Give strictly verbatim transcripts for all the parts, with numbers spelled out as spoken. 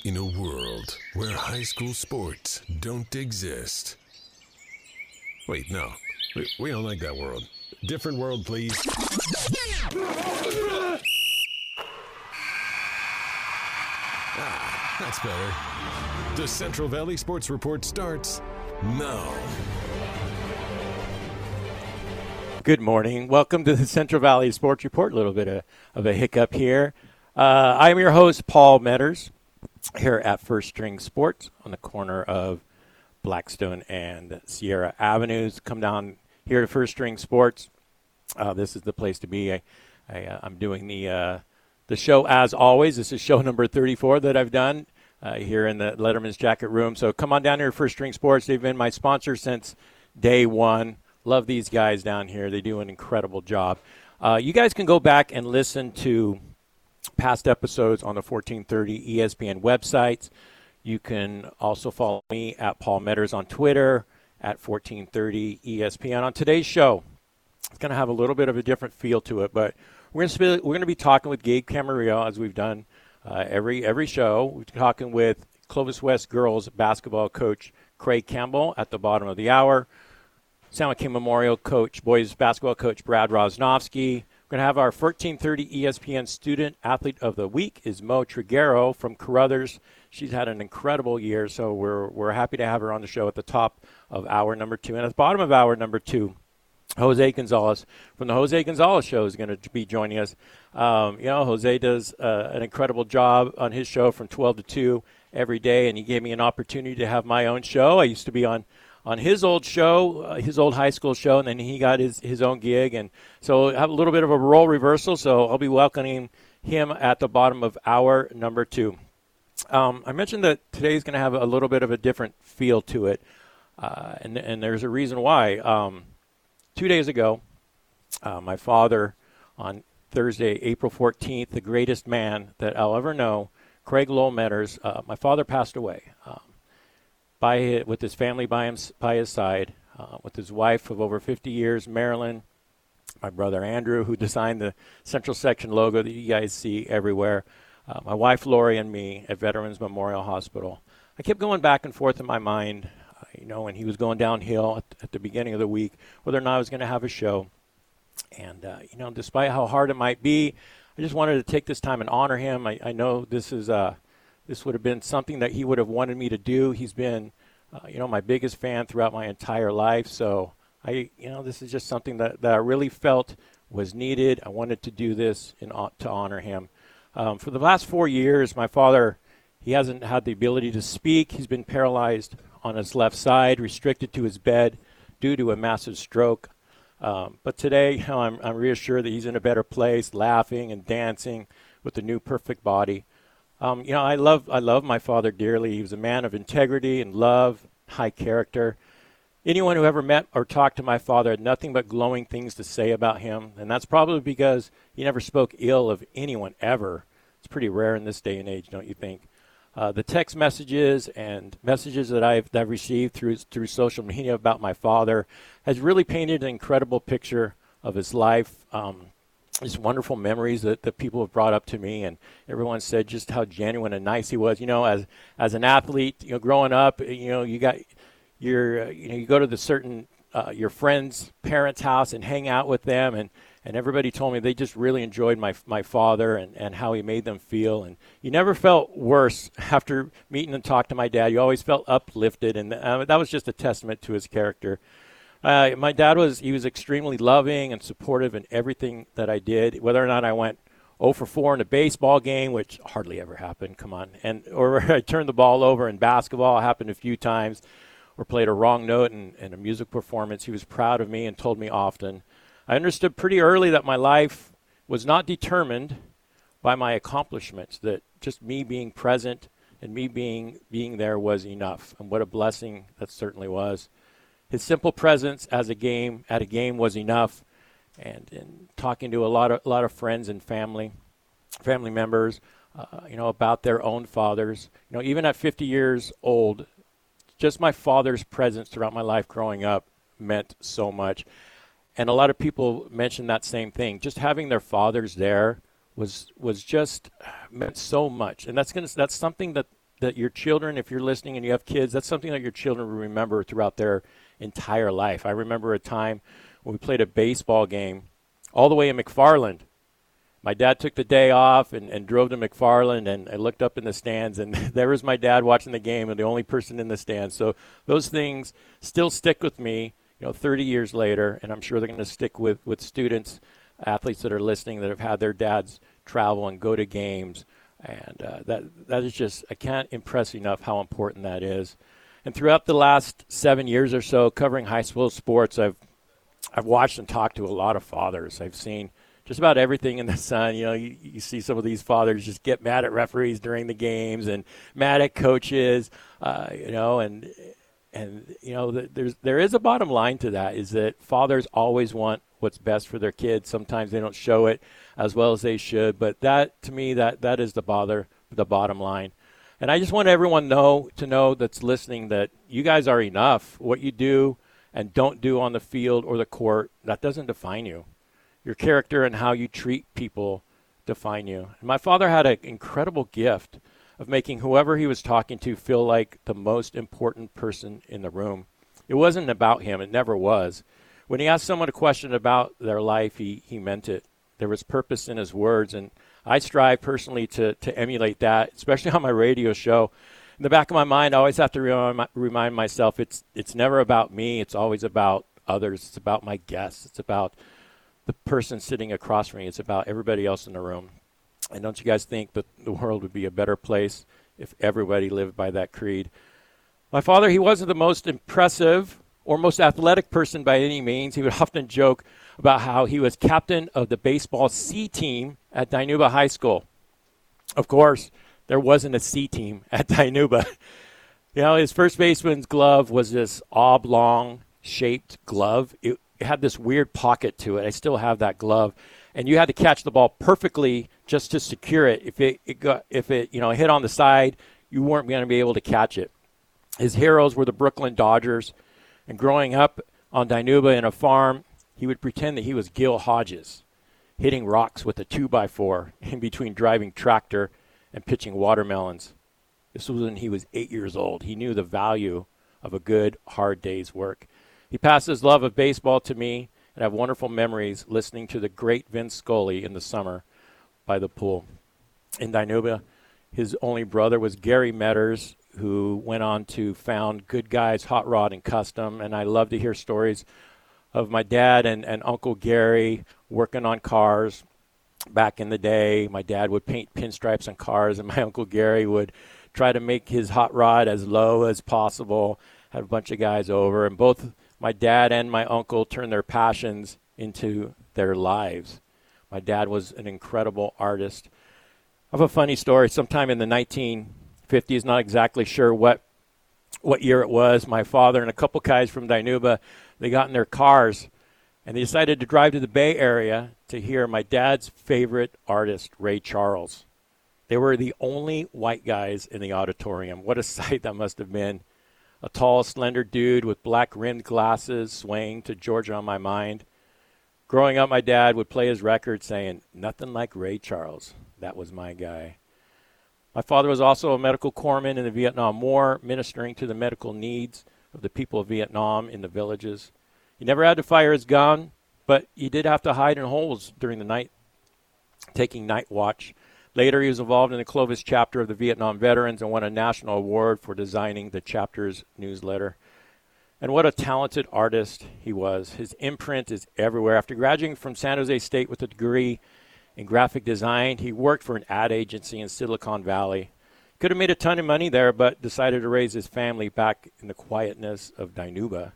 In a world where high school sports don't exist. Wait, no. We, we don't like that world. Different world, please. Ah, that's better. The Central Valley Sports Report starts now. Good morning. Welcome to the Central Valley Sports Report. A little bit of, of a hiccup here. Uh, I'm your host, Paul Metters, here at First String Sports on the corner of Blackstone and Sierra Avenues. Come down here to First String Sports. Uh, this is the place to be. I, I, uh, I'm doing the uh, the show as always. This is show number thirty-four that I've done uh, here in the Letterman's Jacket Room. So come on down here to First String Sports. They've been my sponsor since day one. Love these guys down here. They do an incredible job. Uh, you guys can go back and listen to past episodes on the fourteen thirty E S P N website. You can also follow me at Paul Metters on Twitter, at fourteen thirty E S P N. On today's show, it's going to have a little bit of a different feel to it, but we're going to be, we're going to be talking with Gabe Camarillo, as we've done uh, every every show. We're talking with Clovis West girls basketball coach Craig Campbell at the bottom of the hour. San Joaquin Memorial coach, boys basketball coach Brad Rosnovsky. We're going to have our fourteen thirty E S P N Student Athlete of the Week is Mo Triguero from Carruthers. She's had an incredible year, so we're we're happy to have her on the show at the top of hour number two. And at the bottom of hour number two, Jose Gonzalez from the Jose Gonzalez Show is going to be joining us. Um, you know, Jose does uh, an incredible job on his show from twelve to two every day, and he gave me an opportunity to have my own show. I used to be on on his old show, uh, his old high school show, and then he got his, his own gig. And so I have a little bit of a role reversal, so I'll be welcoming him at the bottom of hour number two. Um, I mentioned that today's going to have a little bit of a different feel to it, uh, and, and there's a reason why. Um, two days ago, uh, my father, on Thursday, April fourteenth, the greatest man that I'll ever know, Craig Lowell Metters, uh, my father passed away. Um, By his, with his family by, him, by his side, uh, with his wife of over fifty years, Marilyn, my brother Andrew, who designed the Central Section logo that you guys see everywhere, uh, my wife Lori, and me at Veterans Memorial Hospital. I kept going back and forth in my mind, uh, you know, when he was going downhill at, at the beginning of the week, whether or not I was going to have a show. And, uh, you know, despite how hard it might be, I just wanted to take this time and honor him. I, I know this is uh, – This would have been something that he would have wanted me to do. He's been, uh, you know, my biggest fan throughout my entire life. So I, you know, this is just something that, that I really felt was needed. I wanted to do this in, to honor him. Um, for the last four years, my father, he hasn't had the ability to speak. He's been paralyzed on his left side, restricted to his bed due to a massive stroke. Um, but today, you know, I'm, I'm reassured that he's in a better place, laughing and dancing with the new perfect body. Um, you know, I love I love my father dearly. He was a man of integrity and love, high character. Anyone who ever met or talked to my father had nothing but glowing things to say about him, and that's probably because he never spoke ill of anyone ever. It's pretty rare in this day and age, don't you think? Uh, the text messages and messages that I've, that I've received through through social media about my father has really painted an incredible picture of his life. Um, These wonderful memories that, that people have brought up to me, and everyone said just how genuine and nice he was. You know, as as an athlete, you know, growing up, you know, you got your, uh, you know, you go to the certain uh, your friend's parents' house and hang out with them, and, and everybody told me they just really enjoyed my my father and, and how he made them feel. And you never felt worse after meeting and talking to my dad. You always felt uplifted, and uh, that was just a testament to his character. Uh, my dad was, he was extremely loving and supportive in everything that I did, whether or not I went oh for four in a baseball game, which hardly ever happened, come on, and or I turned the ball over in basketball, happened a few times, or played a wrong note in, in a music performance. He was proud of me and told me often. I understood pretty early that my life was not determined by my accomplishments, that just me being present and me being being there was enough, and what a blessing that certainly was. His simple presence as a game at a game was enough, and, and talking to a lot of a lot of friends and family, family members, uh, you know, about their own fathers. You know, even at fifty years old, just my father's presence throughout my life growing up meant so much. And a lot of people mention that same thing. Just having their fathers there was was just meant so much, and that's gonna that's something that that your children, if you're listening and you have kids, that's something that your children will remember throughout their entire life. I remember a time when we played a baseball game all the way in McFarland. My dad took the day off and, and drove to McFarland, and I looked up in the stands, and there was my dad watching the game and the only person in the stands. So those things still stick with me, you know, thirty years later, and I'm sure they're going to stick with, with students, athletes that are listening that have had their dads travel and go to games. And uh, that that is just, I can't impress enough how important that is. And throughout the last seven years or so covering high school sports, I've I've watched and talked to a lot of fathers. I've seen just about everything in the sun. You know, you, you see some of these fathers just get mad at referees during the games and mad at coaches, uh, you know, and, and you know, there's there is a bottom line to that, is that fathers always want what's best for their kids. Sometimes they don't show it as well as they should, but that, to me, that, that is the bother, the bottom line. And I just want everyone know to know that's listening that you guys are enough. What you do and don't do on the field or the court, that doesn't define you. Your character and how you treat people define you. And my father had an incredible gift of making whoever he was talking to feel like the most important person in the room. It wasn't about him. It never was. When he asked someone a question about their life, he, he meant it. There was purpose in his words, and I strive personally to, to emulate that, especially on my radio show. In the back of my mind, I always have to remind, remind myself it's it's never about me. It's always about others. It's about my guests. It's about the person sitting across from me. It's about everybody else in the room. And don't you guys think that the world would be a better place if everybody lived by that creed? My father, he wasn't the most impressive or most athletic person by any means. He would often joke about how he was captain of the baseball C team at Dinuba High School. Of course, there wasn't a C team at Dinuba. You know, his first baseman's glove was this oblong-shaped glove. It had this weird pocket to it. I still have that glove. And you had to catch the ball perfectly just to secure it. If it, it got, if it, you know, hit on the side, you weren't going to be able to catch it. His heroes were the Brooklyn Dodgers. And growing up on Dinuba in a farm, he would pretend that he was Gil Hodges, hitting rocks with a two by four in between driving tractor and pitching watermelons. This was when he was eight years old. He knew the value of a good, hard day's work. He passed his love of baseball to me, and I have wonderful memories listening to the great Vince Scully in the summer by the pool. In Dinuba, his only brother was Gary Metters, who went on to found Good Guys Hot Rod and Custom, and I love to hear stories of my dad and, and Uncle Gary working on cars back in the day. My dad would paint pinstripes on cars, and my Uncle Gary would try to make his hot rod as low as possible. Had a bunch of guys over, and both my dad and my uncle turned their passions into their lives. My dad was an incredible artist. I have a funny story. Sometime in the nineteen fifties, not exactly sure what what year it was, my father and a couple guys from Dinuba, they got in their cars, and they decided to drive to the Bay Area to hear my dad's favorite artist, Ray Charles. They were the only white guys in the auditorium. What a sight that must have been. A tall, slender dude with black-rimmed glasses swaying to Georgia on My Mind. Growing up, my dad would play his record saying, "Nothing like Ray Charles. That was my guy." My father was also a medical corpsman in the Vietnam War, ministering to the medical needs of the people of Vietnam in the villages. He never had to fire his gun, but he did have to hide in holes during the night, taking night watch. Later, he was involved in the Clovis chapter of the Vietnam Veterans and won a national award for designing the chapter's newsletter. And what a talented artist he was. His imprint is everywhere. After graduating from San Jose State with a degree in graphic design, he worked for an ad agency in Silicon Valley. Could have made a ton of money there, but decided to raise his family back in the quietness of Dinuba.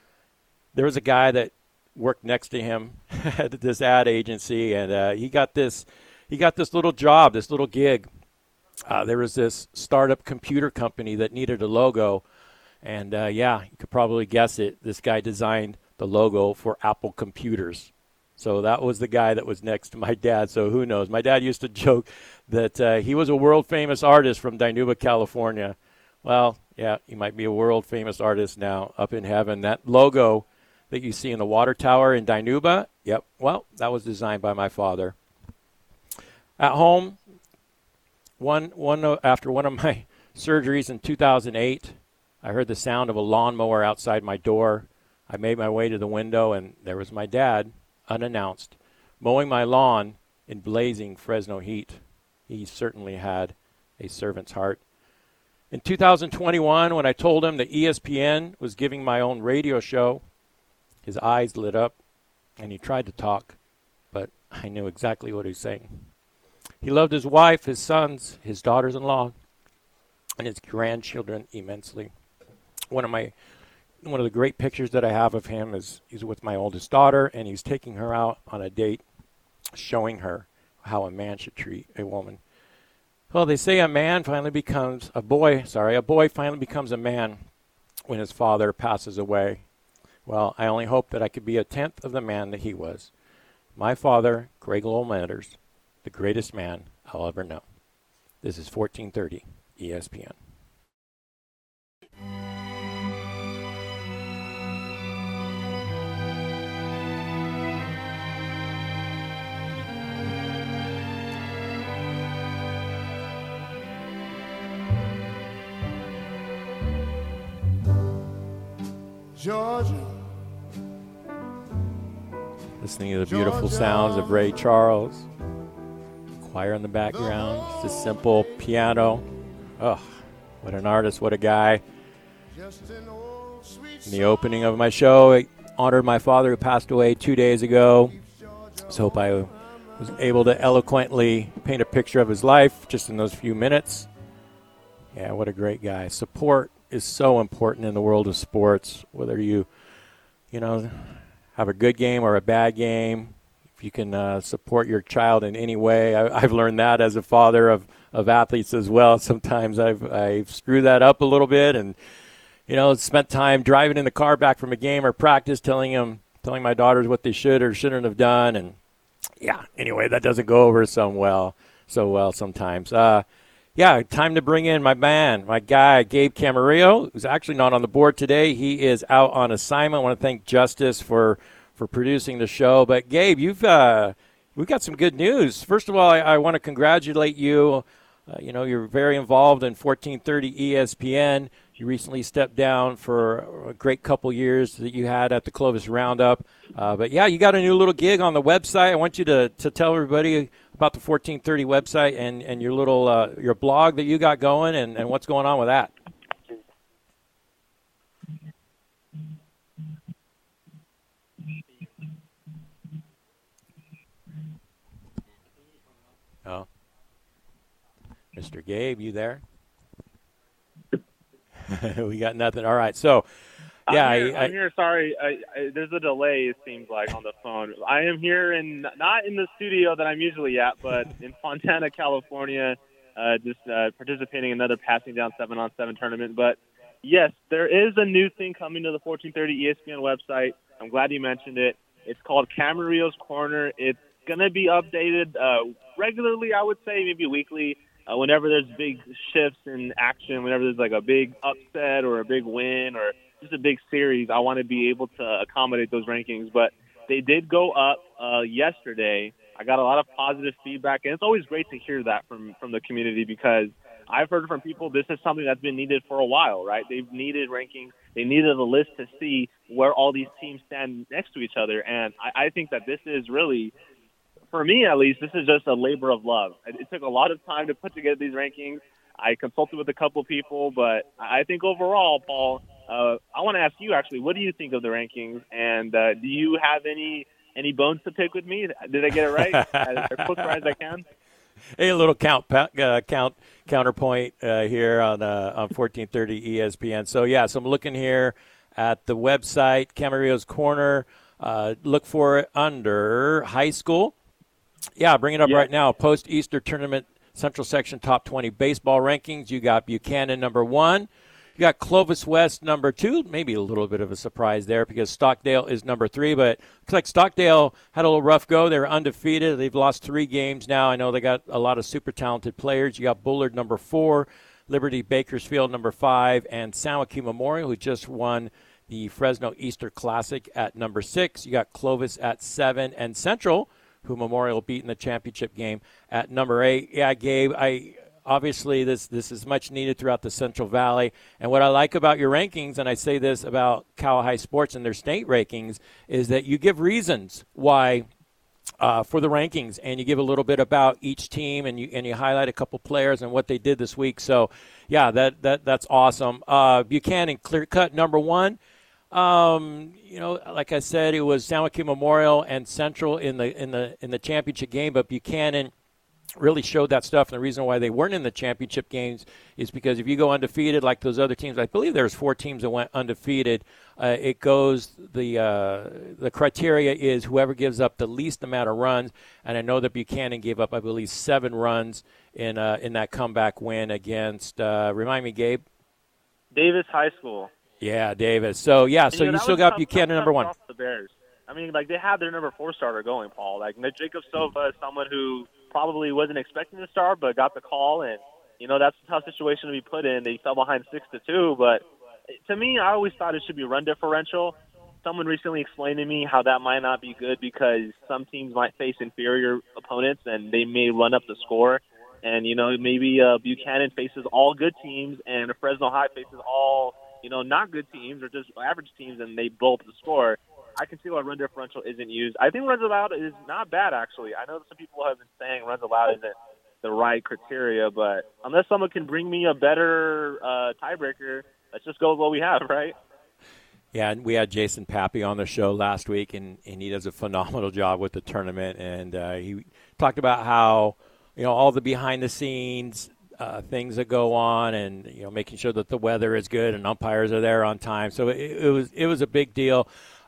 There was a guy that worked next to him at this ad agency, and uh, he got this he got this little job, this little gig. Uh, there was this startup computer company that needed a logo, and uh, yeah, you could probably guess it. This guy designed the logo for Apple computers. So that was the guy that was next to my dad. So who knows? My dad used to joke that uh, he was a world-famous artist from Dinuba, California. Well, yeah, he might be a world-famous artist now up in heaven. That logo that you see in the water tower in Dinuba, yep, well, that was designed by my father. At home, one one after one of my surgeries in two thousand eight. I heard the sound of a lawnmower outside my door. I made my way to the window, and there was my dad, unannounced, mowing my lawn in blazing Fresno heat. He certainly had a servant's heart. In two thousand twenty-one, when I told him that E S P N was giving my own radio show, his eyes lit up, and he tried to talk, but I knew exactly what he was saying. He loved his wife, his sons, his daughters-in-law, and his grandchildren immensely. One of my, one of the great pictures that I have of him is he's with my oldest daughter, and he's taking her out on a date, showing her how a man should treat a woman. Well, they say a man finally becomes a boy, sorry, a boy finally becomes a man when his father passes away. Well, I only hope that I could be a tenth of the man that he was. My father, Greg Lowell Matters, the greatest man I'll ever know. This is fourteen thirty E S P N. Georgia. Listening to the beautiful sounds of Ray Charles. Choir in the background. Just a simple piano. Oh, what an artist, what a guy. In the opening of my show, I honored my father who passed away two days ago. So hope I was able to eloquently paint a picture of his life just in those few minutes. Yeah, what a great guy. Support is so important in the world of sports, whether you, you know, have a good game or a bad game. If you can uh, support your child in any way. I, I've learned that as a father of, of athletes as well. Sometimes I've, I've screwed that up a little bit and, you know, spent time driving in the car back from a game or practice telling them, telling my daughters what they should or shouldn't have done. And, yeah, anyway, that doesn't go over so well, so well sometimes. Uh, Yeah, time to bring in my man, my guy, Gabe Camarillo, who's actually not on the board today. He is out on assignment. I want to thank Justice for, for producing the show. But, Gabe, you've uh, we've got some good news. First of all, I, I want to congratulate you. Uh, you know, you're very involved in fourteen thirty E S P N. You recently stepped down for a great couple years that you had at the Clovis Roundup. Uh, but, yeah, you got a new little gig on the website. I want you to, to tell everybody about the fourteen thirty website and, and your little uh, your blog that you got going and, and what's going on with that. Oh. Mister Gabe, you there? We got nothing. All right. So, yeah. I'm here. I, I, I'm here. Sorry. I, I, there's a delay, it seems like, on the phone. I am here, in not in the studio that I'm usually at, but in Fontana, California, uh, just uh, participating in another Passing Down seven on seven tournament. But, yes, there is a new thing coming to the fourteen thirty E S P N website. I'm glad you mentioned it. It's called Camarillo's Corner. It's going to be updated uh, regularly, I would say, maybe weekly. Uh, whenever there's big shifts in action, whenever there's like a big upset or a big win or just a big series, I want to be able to accommodate those rankings. But they did go up uh, yesterday. I got a lot of positive feedback, and it's always great to hear that from, from the community because I've heard from people this is something that's been needed for a while, right? They've needed rankings. They needed a list to see where all these teams stand next to each other. And I, I think that this is really – for me, at least, this is just a labor of love. It took a lot of time to put together these rankings. I consulted with a couple people, but I think overall, Paul, uh, I want to ask you, actually, what do you think of the rankings? And uh, do you have any any bones to pick with me? Did I get it right? As close as I can? Hey, a little count uh, count counterpoint uh, here on uh, on fourteen thirty E S P N. So, yeah, so I'm looking here at the website, Camarillo's Corner. Uh, look for it under high school. Yeah, bring it up yeah. right now. Post-Easter Tournament Central Section Top twenty Baseball Rankings. You got Buchanan number one. You got Clovis West number two. Maybe a little bit of a surprise there because Stockdale is number three. But looks like Stockdale had a little rough go. They were undefeated. They've lost three games now. I know they got a lot of super talented players. You got Bullard number four, Liberty Bakersfield number five, and San Joaquin Memorial, who just won the Fresno Easter Classic, at number six. You got Clovis at seven, and Central, who Memorial beat in the championship game, at number eight. Yeah, Gabe, I obviously, this this is much needed throughout the Central Valley. And what I like about your rankings, and I say this about Cal High Sports and their state rankings, is that you give reasons why uh, for the rankings, and you give a little bit about each team, and you and you highlight a couple players and what they did this week. So, yeah, that that that's awesome. Uh, Buchanan, clear cut number one. Um, you know, like I said, it was San Joaquin Memorial and Central in the in the in the championship game, but Buchanan really showed that stuff. And the reason why they weren't in the championship games is because if you go undefeated like those other teams, I believe there's four teams that went undefeated. Uh, it goes the uh, the criteria is whoever gives up the least amount of runs. And I know that Buchanan gave up, I believe, seven runs in uh, in that comeback win against. Uh, remind me, Gabe. Davis High School. Yeah, Davis. So, yeah, so you, know, you still got tough, Buchanan number one. The Bears. I mean, like, they had their number four starter going, Paul. Like, Jacob Silva is someone who probably wasn't expecting to start, but got the call. And, you know, that's a tough situation to be put in. They fell behind six to two. But to me, I always thought it should be run differential. Someone recently explained to me how that might not be good because some teams might face inferior opponents and they may run up the score. And, you know, maybe uh, Buchanan faces all good teams and Fresno High faces all – you know, not good teams or just average teams, and they blow up the score. I can see why run differential isn't used. I think runs allowed is not bad, actually. I know some people have been saying runs allowed isn't the right criteria, but unless someone can bring me a better uh, tiebreaker, let's just go with what we have, right? Yeah, and we had Jason Pappy on the show last week, and, and he does a phenomenal job with the tournament, and uh, he talked about how, you know, all the behind-the-scenes Uh, things that go on, and you know, making sure that the weather is good and umpires are there on time. So it, it was it was a big deal,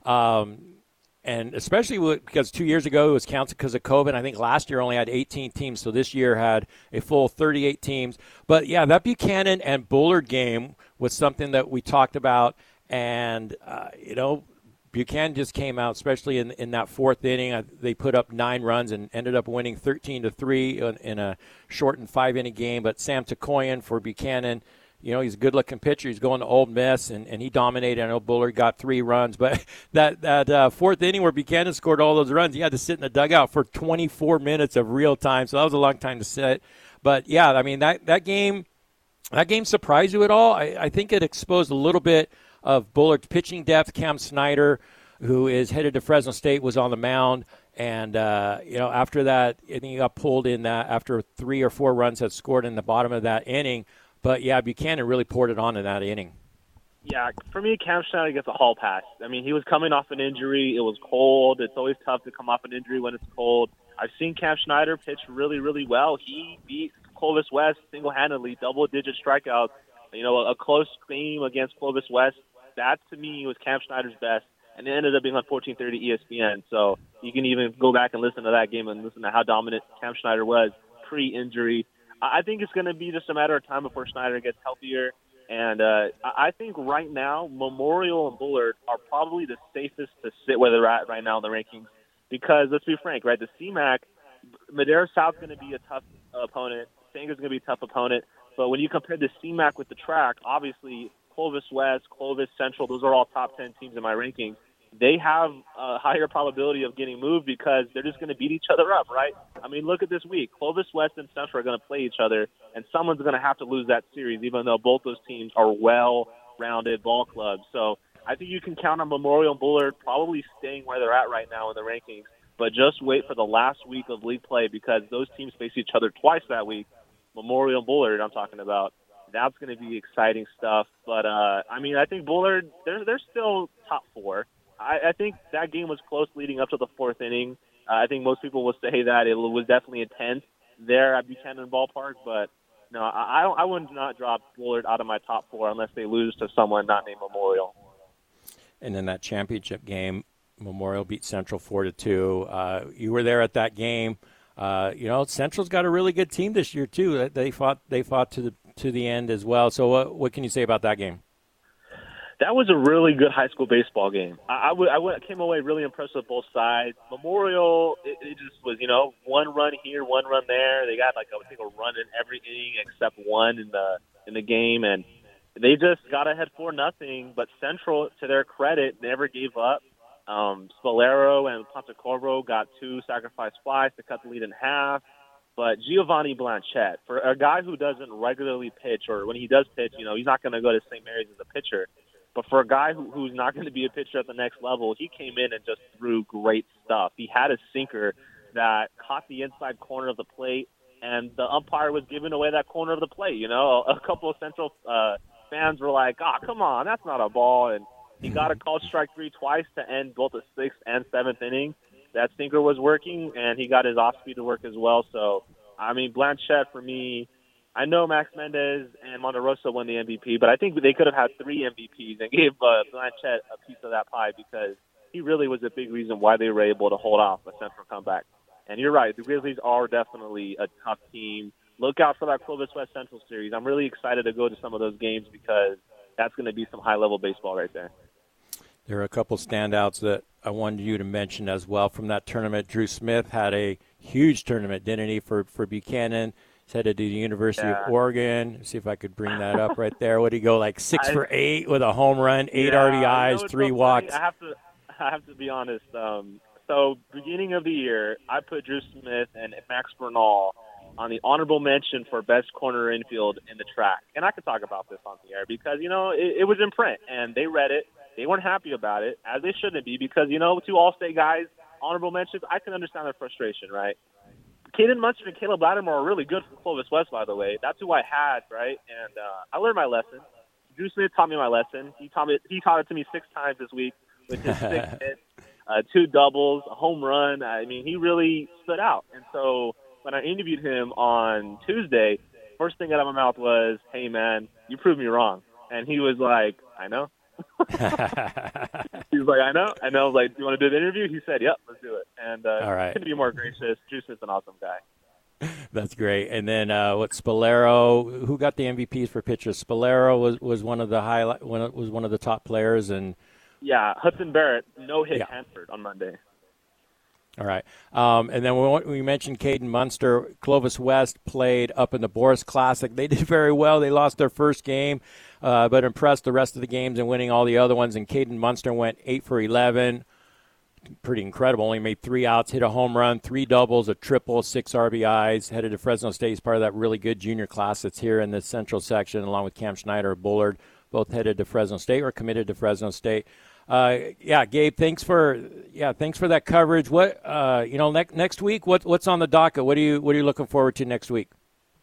um, and especially because two years ago it was canceled because of COVID. I think last year only had eighteen teams, so this year had a full thirty-eight teams. But yeah, that Buchanan and Bullard game was something that we talked about, and uh, you know. Buchanan just came out, especially in in that fourth inning. Uh, they put up nine runs and ended up winning thirteen to three in, in a shortened five-inning game. But Sam Takoyan for Buchanan, you know, he's a good-looking pitcher. He's going to Old Miss, and, and he dominated. I know Bullard got three runs. But that, that uh, fourth inning where Buchanan scored all those runs, he had to sit in the dugout for twenty-four minutes of real time. So that was a long time to sit. But, yeah, I mean, that, that game that game surprised you at all? I, I think it exposed a little bit of Bullard's pitching depth. Cam Snyder, who is headed to Fresno State, was on the mound. And, uh, you know, after that, I think he got pulled in that after three or four runs had scored in the bottom of that inning. But, yeah, Buchanan really poured it on in that inning. Yeah, for me, Cam Snyder gets a hall pass. I mean, he was coming off an injury. It was cold. It's always tough to come off an injury when it's cold. I've seen Cam Snyder pitch really, really well. He beat Clovis West single-handedly, double-digit strikeouts. You know, a, a close game against Clovis West. That, to me, was Cam Snyder's best, and it ended up being on fourteen thirty E S P N. So you can even go back and listen to that game and listen to how dominant Cam Snyder was pre-injury. I think it's going to be just a matter of time before Snyder gets healthier. And uh, I think right now, Memorial and Bullard are probably the safest to sit where they're at right now in the rankings. Because, let's be frank, right, the C MAC, Madera South's going to be a tough opponent. Sanger's going to be a tough opponent. But when you compare the C MAC with the track, obviously Clovis West, Clovis Central, those are all top ten teams in my rankings. They have a higher probability of getting moved because they're just going to beat each other up, right? I mean, look at this week. Clovis West and Central are going to play each other, and someone's going to have to lose that series, even though both those teams are well-rounded ball clubs. So I think you can count on Memorial and Bullard probably staying where they're at right now in the rankings, but just wait for the last week of league play because those teams face each other twice that week. Memorial and Bullard I'm talking about. That's going to be exciting stuff. But, uh, I mean, I think Bullard, they're, they're still top four. I, I think that game was close leading up to the fourth inning. Uh, I think most people will say that it was definitely intense there at Buchanan Ballpark. But, no, I, I would not drop Bullard out of my top four unless they lose to someone not named Memorial. And in that championship game, Memorial beat Central four to two. Uh, you were there at that game. Uh, you know, Central's got a really good team this year too. They fought. They fought to the to the end as well. So, what what can you say about that game? That was a really good high school baseball game. I, I, w- I w- came away really impressed with both sides. Memorial, it, it just was, you know, one run here, one run there. They got like I think a run in every inning except one in the in the game, and they just got ahead four nothing. But Central, to their credit, never gave up. Um, Spolero and Pontecorvo got two sacrifice flies to cut the lead in half. But Giovanni Blanchette, for a guy who doesn't regularly pitch, or when he does pitch, you know, he's not going to go to Saint Mary's as a pitcher. But for a guy who, who's not going to be a pitcher at the next level, he came in and just threw great stuff. He had a sinker that caught the inside corner of the plate, and the umpire was giving away that corner of the plate. You know, a couple of Central uh, fans were like, "Oh, come on, that's not a ball." And he got a called strike three twice to end both the sixth and seventh inning. That sinker was working, and he got his off speed to work as well. So, I mean, Blanchette for me. I know Max Mendez and Monterosa won the M V P, but I think they could have had three M V Ps and gave uh, Blanchette a piece of that pie because he really was a big reason why they were able to hold off a Central comeback. And you're right, the Grizzlies are definitely a tough team. Look out for that Clovis West Central series. I'm really excited to go to some of those games because that's going to be some high-level baseball right there. There are a couple standouts that I wanted you to mention as well from that tournament. Drew Smith had a huge tournament, didn't he, for, for Buchanan? He's headed to the University yeah. of Oregon. See if I could bring that up right there. What did he go, like six I, for eight with a home run, eight yeah, R B Is, you know, three so walks? I have to I have to be honest. Um, so beginning of the year, I put Drew Smith and Max Bernal on the honorable mention for best corner infield in the track. And I could talk about this on the air because, you know, it, it was in print, and they read it. They weren't happy about it, as they shouldn't be, because, you know, two All-State guys, honorable mentions, I can understand their frustration, right? Caden Munster and Caleb Lattimore are really good for Clovis West, by the way. That's who I had, right? And uh, I learned my lesson. Drew Smith taught me my lesson. He taught me. He taught it to me six times this week with his six hits, uh, two doubles, a home run. I mean, he really stood out. And so when I interviewed him on Tuesday, first thing out of my mouth was, "Hey, man, you proved me wrong." And he was like, "I know." He was like, I know. I know. I was like, do you want to do the interview? He said, yep, let's do it. And uh, all right. Couldn't be more gracious. Drew Smith's an awesome guy. That's great. And then uh, what? Spolero, who got the M V Ps for pitchers? Spolero was, was one of the highlight. One was one of the top players, and yeah, Hudson Barrett no hit yeah. Hanford on Monday. All right. Um, and then we, we mentioned Caden Munster. Clovis West played up in the Boris Classic. They did very well. They lost their first game, uh, but impressed the rest of the games and winning all the other ones. And Caden Munster went eight for eleven. Pretty incredible. Only made three outs, hit a home run, three doubles, a triple, six R B Is. Headed to Fresno State. He's part of that really good junior class that's here in the Central section, along with Cam Schneider of Bullard. Both headed to Fresno State or committed to Fresno State. Uh, yeah, Gabe, thanks for yeah, thanks for that coverage. What uh, you know, next next week, what what's on the docket? What are you what are you looking forward to next week?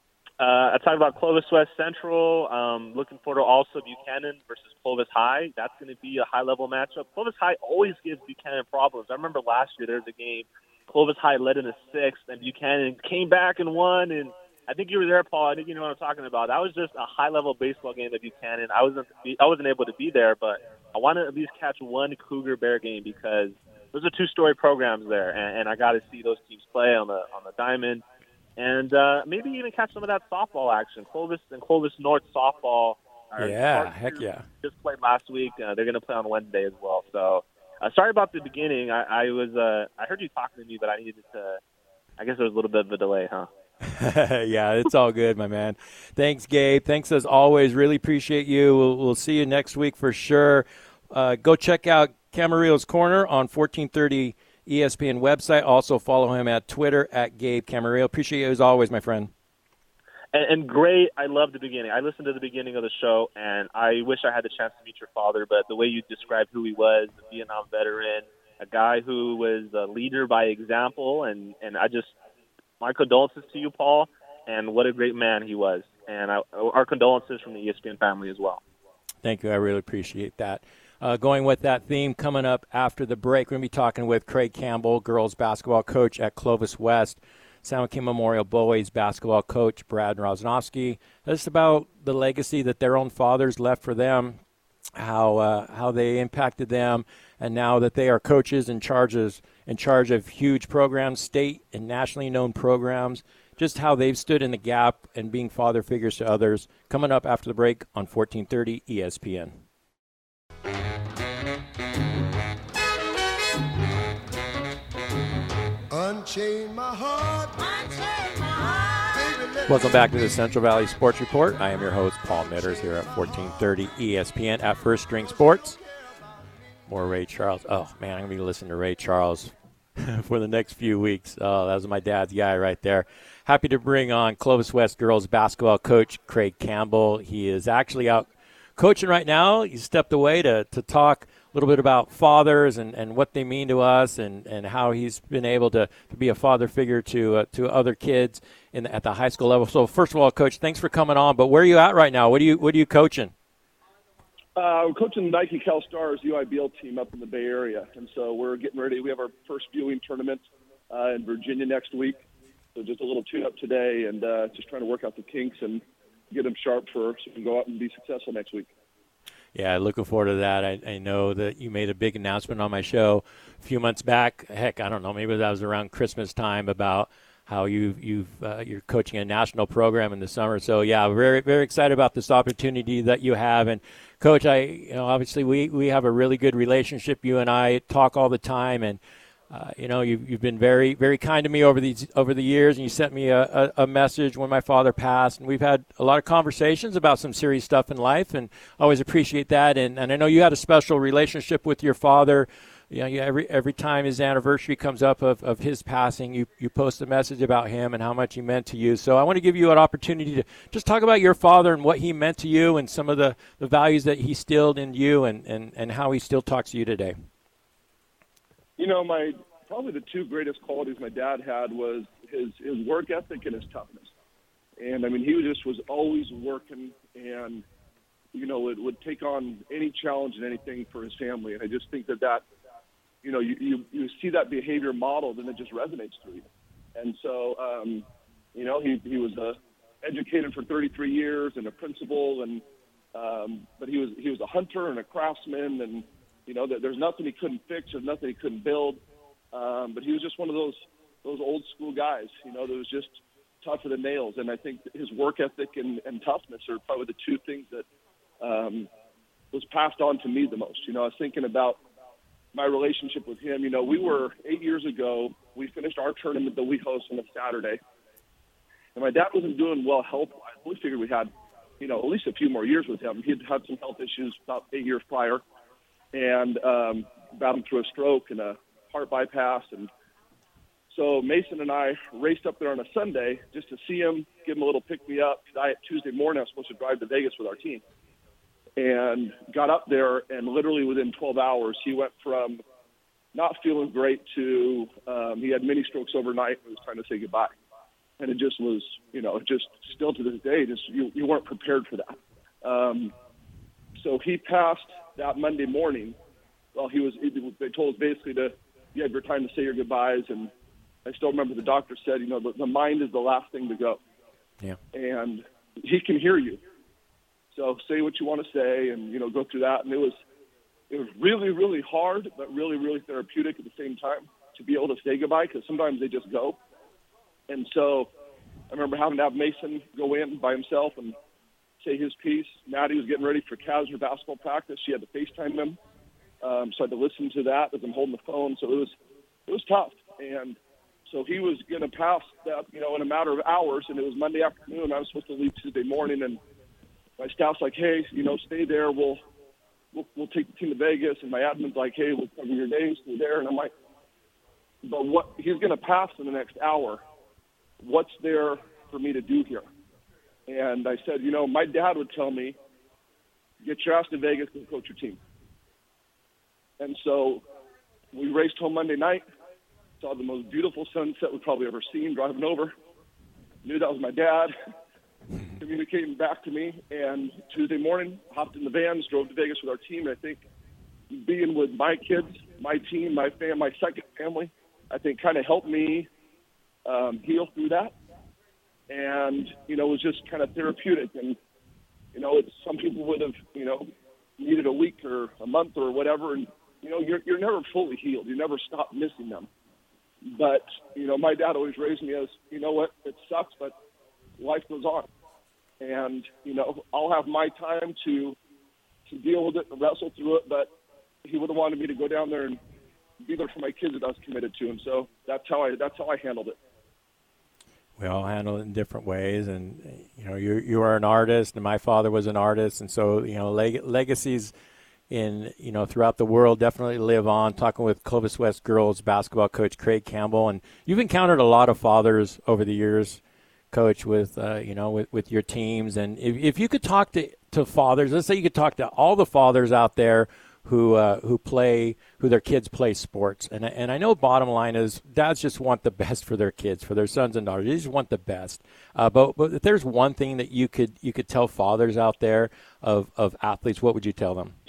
Uh, I talked about Clovis West Central. Um, looking forward to also Buchanan versus Clovis High. That's going to be a high-level matchup. Clovis High always gives Buchanan problems. I remember last year there was a game, Clovis High led in the sixth, and Buchanan came back and won. And I think you were there, Paul. I think you know what I'm talking about. That was just a high-level baseball game at Buchanan. I wasn't I wasn't able to be there, but I want to at least catch one Cougar Bear game because those are two-story programs there, and, and I got to see those teams play on the on the diamond. And uh, maybe even catch some of that softball action. Clovis and Clovis North softball. Yeah, heck yeah. Just played last week. Uh, they're going to play on Wednesday as well. So uh, sorry about the beginning. I, I was uh, I heard you talking to me, but I needed to. I guess there was a little bit of a delay, huh? Yeah, it's all good, my man. Thanks, Gabe. Thanks as always. Really appreciate you. We'll, we'll see you next week for sure. Uh, go check out Camarillo's Corner on fourteen thirty E S P N website. Also follow him at Twitter at Gabe Camarillo. Appreciate you as always, my friend. And, and great. I love the beginning. I listened to the beginning of the show, and I wish I had the chance to meet your father, but the way you described who he was, a Vietnam veteran, a guy who was a leader by example, and, and I just, my condolences to you, Paul, and what a great man he was. And I, our condolences from the E S P N family as well. Thank you. I really appreciate that. Uh, going with that theme, coming up after the break, we're going to be talking with Craig Campbell, girls basketball coach at Clovis West, San Joaquin Memorial boys basketball coach Brad Rosnowski. That's about the legacy that their own fathers left for them, how uh, how they impacted them, and now that they are coaches in charges in charge of huge programs, state and nationally known programs, just how they've stood in the gap and being father figures to others. Coming up after the break on fourteen thirty E S P N. Unchain my heart. Unchain my heart. Baby, welcome back to the Central Valley Sports Report. I am your host, Paul Mitters, here at fourteen thirty E S P N at First String Sports. More Ray Charles. Oh, man, I'm going to be listening to Ray Charles for the next few weeks. Oh, that was my dad's guy right there. Happy to bring on Clovis West girls basketball coach Craig Campbell. He is actually out coaching right now. He stepped away to, to talk a little bit about fathers and, and what they mean to us, and, and how he's been able to, to be a father figure to uh, to other kids in the, at the high school level. So first of all, Coach, thanks for coming on. But where are you at right now? What are you what are you coaching? Uh, we're coaching the Nike Cal Stars U I B L team up in the Bay Area, and so we're getting ready. We have our first viewing tournament uh, in Virginia next week. So just a little tune-up today, and uh, just trying to work out the kinks and get them sharp for so we can go out and be successful next week. Yeah, looking forward to that. I, I know that you made a big announcement on my show a few months back. Heck, I don't know, maybe that was around Christmas time, about how you, you've, uh, you're coaching a national program in the summer. So, yeah, very very excited about this opportunity that you have. And, Coach, I you know obviously we, we have a really good relationship. You and I talk all the time, and Uh, you know, you've, you've been very, very kind to me over these over the years, and you sent me a, a, a message when my father passed, and we've had a lot of conversations about some serious stuff in life, and I always appreciate that. And, and I know you had a special relationship with your father. You know, you, every every time his anniversary comes up of, of his passing, you, you post a message about him and how much he meant to you. So I want to give you an opportunity to just talk about your father and what he meant to you, and some of the, the values that he instilled in you, and, and, and how he still talks to you today. You know, my probably the two greatest qualities my dad had was his, his work ethic and his toughness. And, I mean, he just was always working and, you know, would, would take on any challenge and anything for his family. And I just think that that, you know, you, you, you see that behavior modeled, and it just resonates through you. And so, um, you know, he, he was uh, educated for thirty-three years and a principal, and um, but he was he was a hunter and a craftsman, and you know, there's nothing he couldn't fix, there's nothing he couldn't build. Um, but he was just one of those those old school guys, you know, that was just tougher than nails. And I think his work ethic and, and toughness are probably the two things that um, was passed on to me the most. You know, I was thinking about my relationship with him. You know, we were eight years ago, we finished our tournament that we host on a Saturday. And my dad wasn't doing well health-wise. We figured we had, you know, at least a few more years with him. He'd had some health issues about eight years prior, and um, battled through a stroke and a heart bypass. And so Mason and I raced up there on a Sunday just to see him, give him a little pick-me-up. I, Tuesday morning, I was supposed to drive to Vegas with our team. And got up there, and literally within twelve hours, he went from not feeling great to um, he had mini strokes overnight and was trying to say goodbye. And it just was, you know, just still to this day, just you, you weren't prepared for that. Um, so he passed that Monday morning. Well, he was. They told us basically to you have your time to say your goodbyes, and I still remember the doctor said, you know, the, the mind is the last thing to go. Yeah. And he can hear you. So say what you want to say, and, you know, go through that. And it was, it was really, really hard, but really, really therapeutic at the same time to be able to say goodbye, because sometimes they just go. And so I remember having to have Mason go in by himself and say his piece. Maddie was getting ready for Casner basketball practice. She had to FaceTime him. Um, so I had to listen to that as I'm holding the phone. So it was, it was tough. And so he was going to pass that, you know, in a matter of hours. And it was Monday afternoon. I was supposed to leave Tuesday morning, and my staff's like, hey, you know, stay there. We'll, we'll, we'll take the team to Vegas. And my admin's like, hey, we'll cover your days. Stay there. And I'm like, but what he's going to pass in the next hour. What's there for me to do here? And I said, you know, my dad would tell me, get your ass to Vegas and coach your team. And so we raced home Monday night, saw the most beautiful sunset we've probably ever seen driving over. Knew that was my dad. Communicating back to me. And Tuesday morning, hopped in the vans, drove to Vegas with our team. And I think being with my kids, my team, my fam, my second family, I think kind of helped me um, heal through that. And, you know, it was just kind of therapeutic. And, you know, it's, some people would have, you know, needed a week or a month or whatever. And, you know, you're, you're never fully healed. You never stop missing them. But, you know, my dad always raised me as, you know what, it sucks, but life goes on. And, you know, I'll have my time to to deal with it and wrestle through it, but he would have wanted me to go down there and be there for my kids that I was committed to. And so that's how I that's how I handled it. We all handle it in different ways, and you know, you you are an artist, and my father was an artist, and so you know, leg- legacies, in, you know, throughout the world definitely live on, talking with Clovis West girls basketball coach Craig Campbell. And you've encountered a lot of fathers over the years, Coach, with, uh, you know, with, with your teams. And if, if you could talk to, to fathers, let's say you could talk to all the fathers out there who uh, who play, who their kids play sports. And, and I know bottom line is dads just want the best for their kids, for their sons and daughters. They just want the best. Uh, but, but if there's one thing that you could you could tell fathers out there of, of athletes, what would you tell them?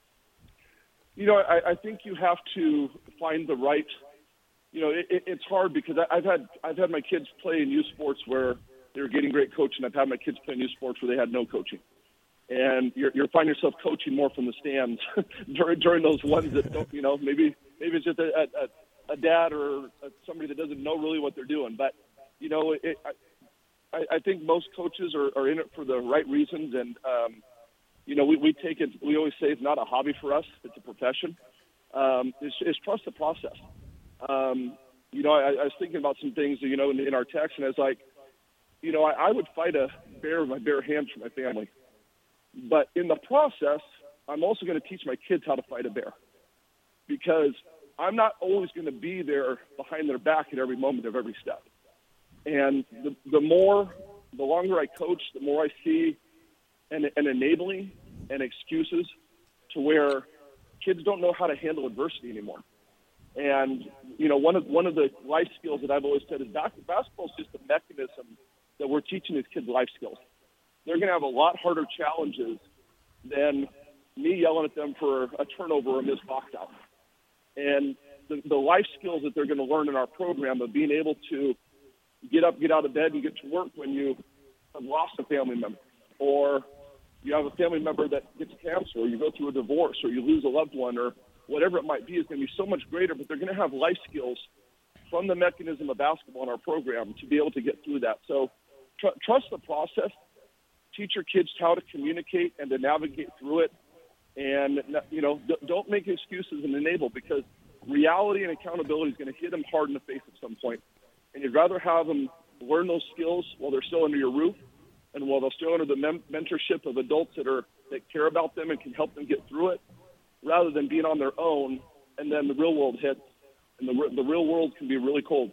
You know, I, I think you have to find the right, you know, it, it, it's hard because I, I've had I've had my kids play in youth sports where they were getting great coaching. I've had my kids play in youth sports where they had no coaching. And you're, you're finding yourself coaching more from the stands during, during those ones that don't, you know, maybe maybe it's just a, a, a dad or a, somebody that doesn't know really what they're doing. But, you know, it, I, I think most coaches are, are in it for the right reasons. And, um, you know, we, we take it, we always say it's not a hobby for us, it's a profession. Um, it's, it's trust the process. Um, you know, I, I was thinking about some things, you know, in, in our text, and I was like, you know, I, I would fight a bear with my bare hands for my family. But in the process, I'm also going to teach my kids how to fight a bear, because I'm not always going to be there behind their back at every moment of every step. And the, the more, the longer I coach, the more I see an, an enabling and excuses to where kids don't know how to handle adversity anymore. And, you know, one of one of the life skills that I've always said is basketball is just a mechanism that we're teaching these kids life skills. They're going to have a lot harder challenges than me yelling at them for a turnover or a missed box out. And the, the life skills that they're going to learn in our program of being able to get up, get out of bed, and get to work when you have lost a family member, or you have a family member that gets cancer, or you go through a divorce, or you lose a loved one, or whatever it might be, is going to be so much greater. But they're going to have life skills from the mechanism of basketball in our program to be able to get through that. So tr- trust the process. Teach your kids how to communicate and to navigate through it. And, you know, don't make excuses and enable, because reality and accountability is going to hit them hard in the face at some point. And you'd rather have them learn those skills while they're still under your roof and while they're still under the mem- mentorship of adults that are that care about them and can help them get through it, rather than being on their own and then the real world hits. And the, the real world can be really cold.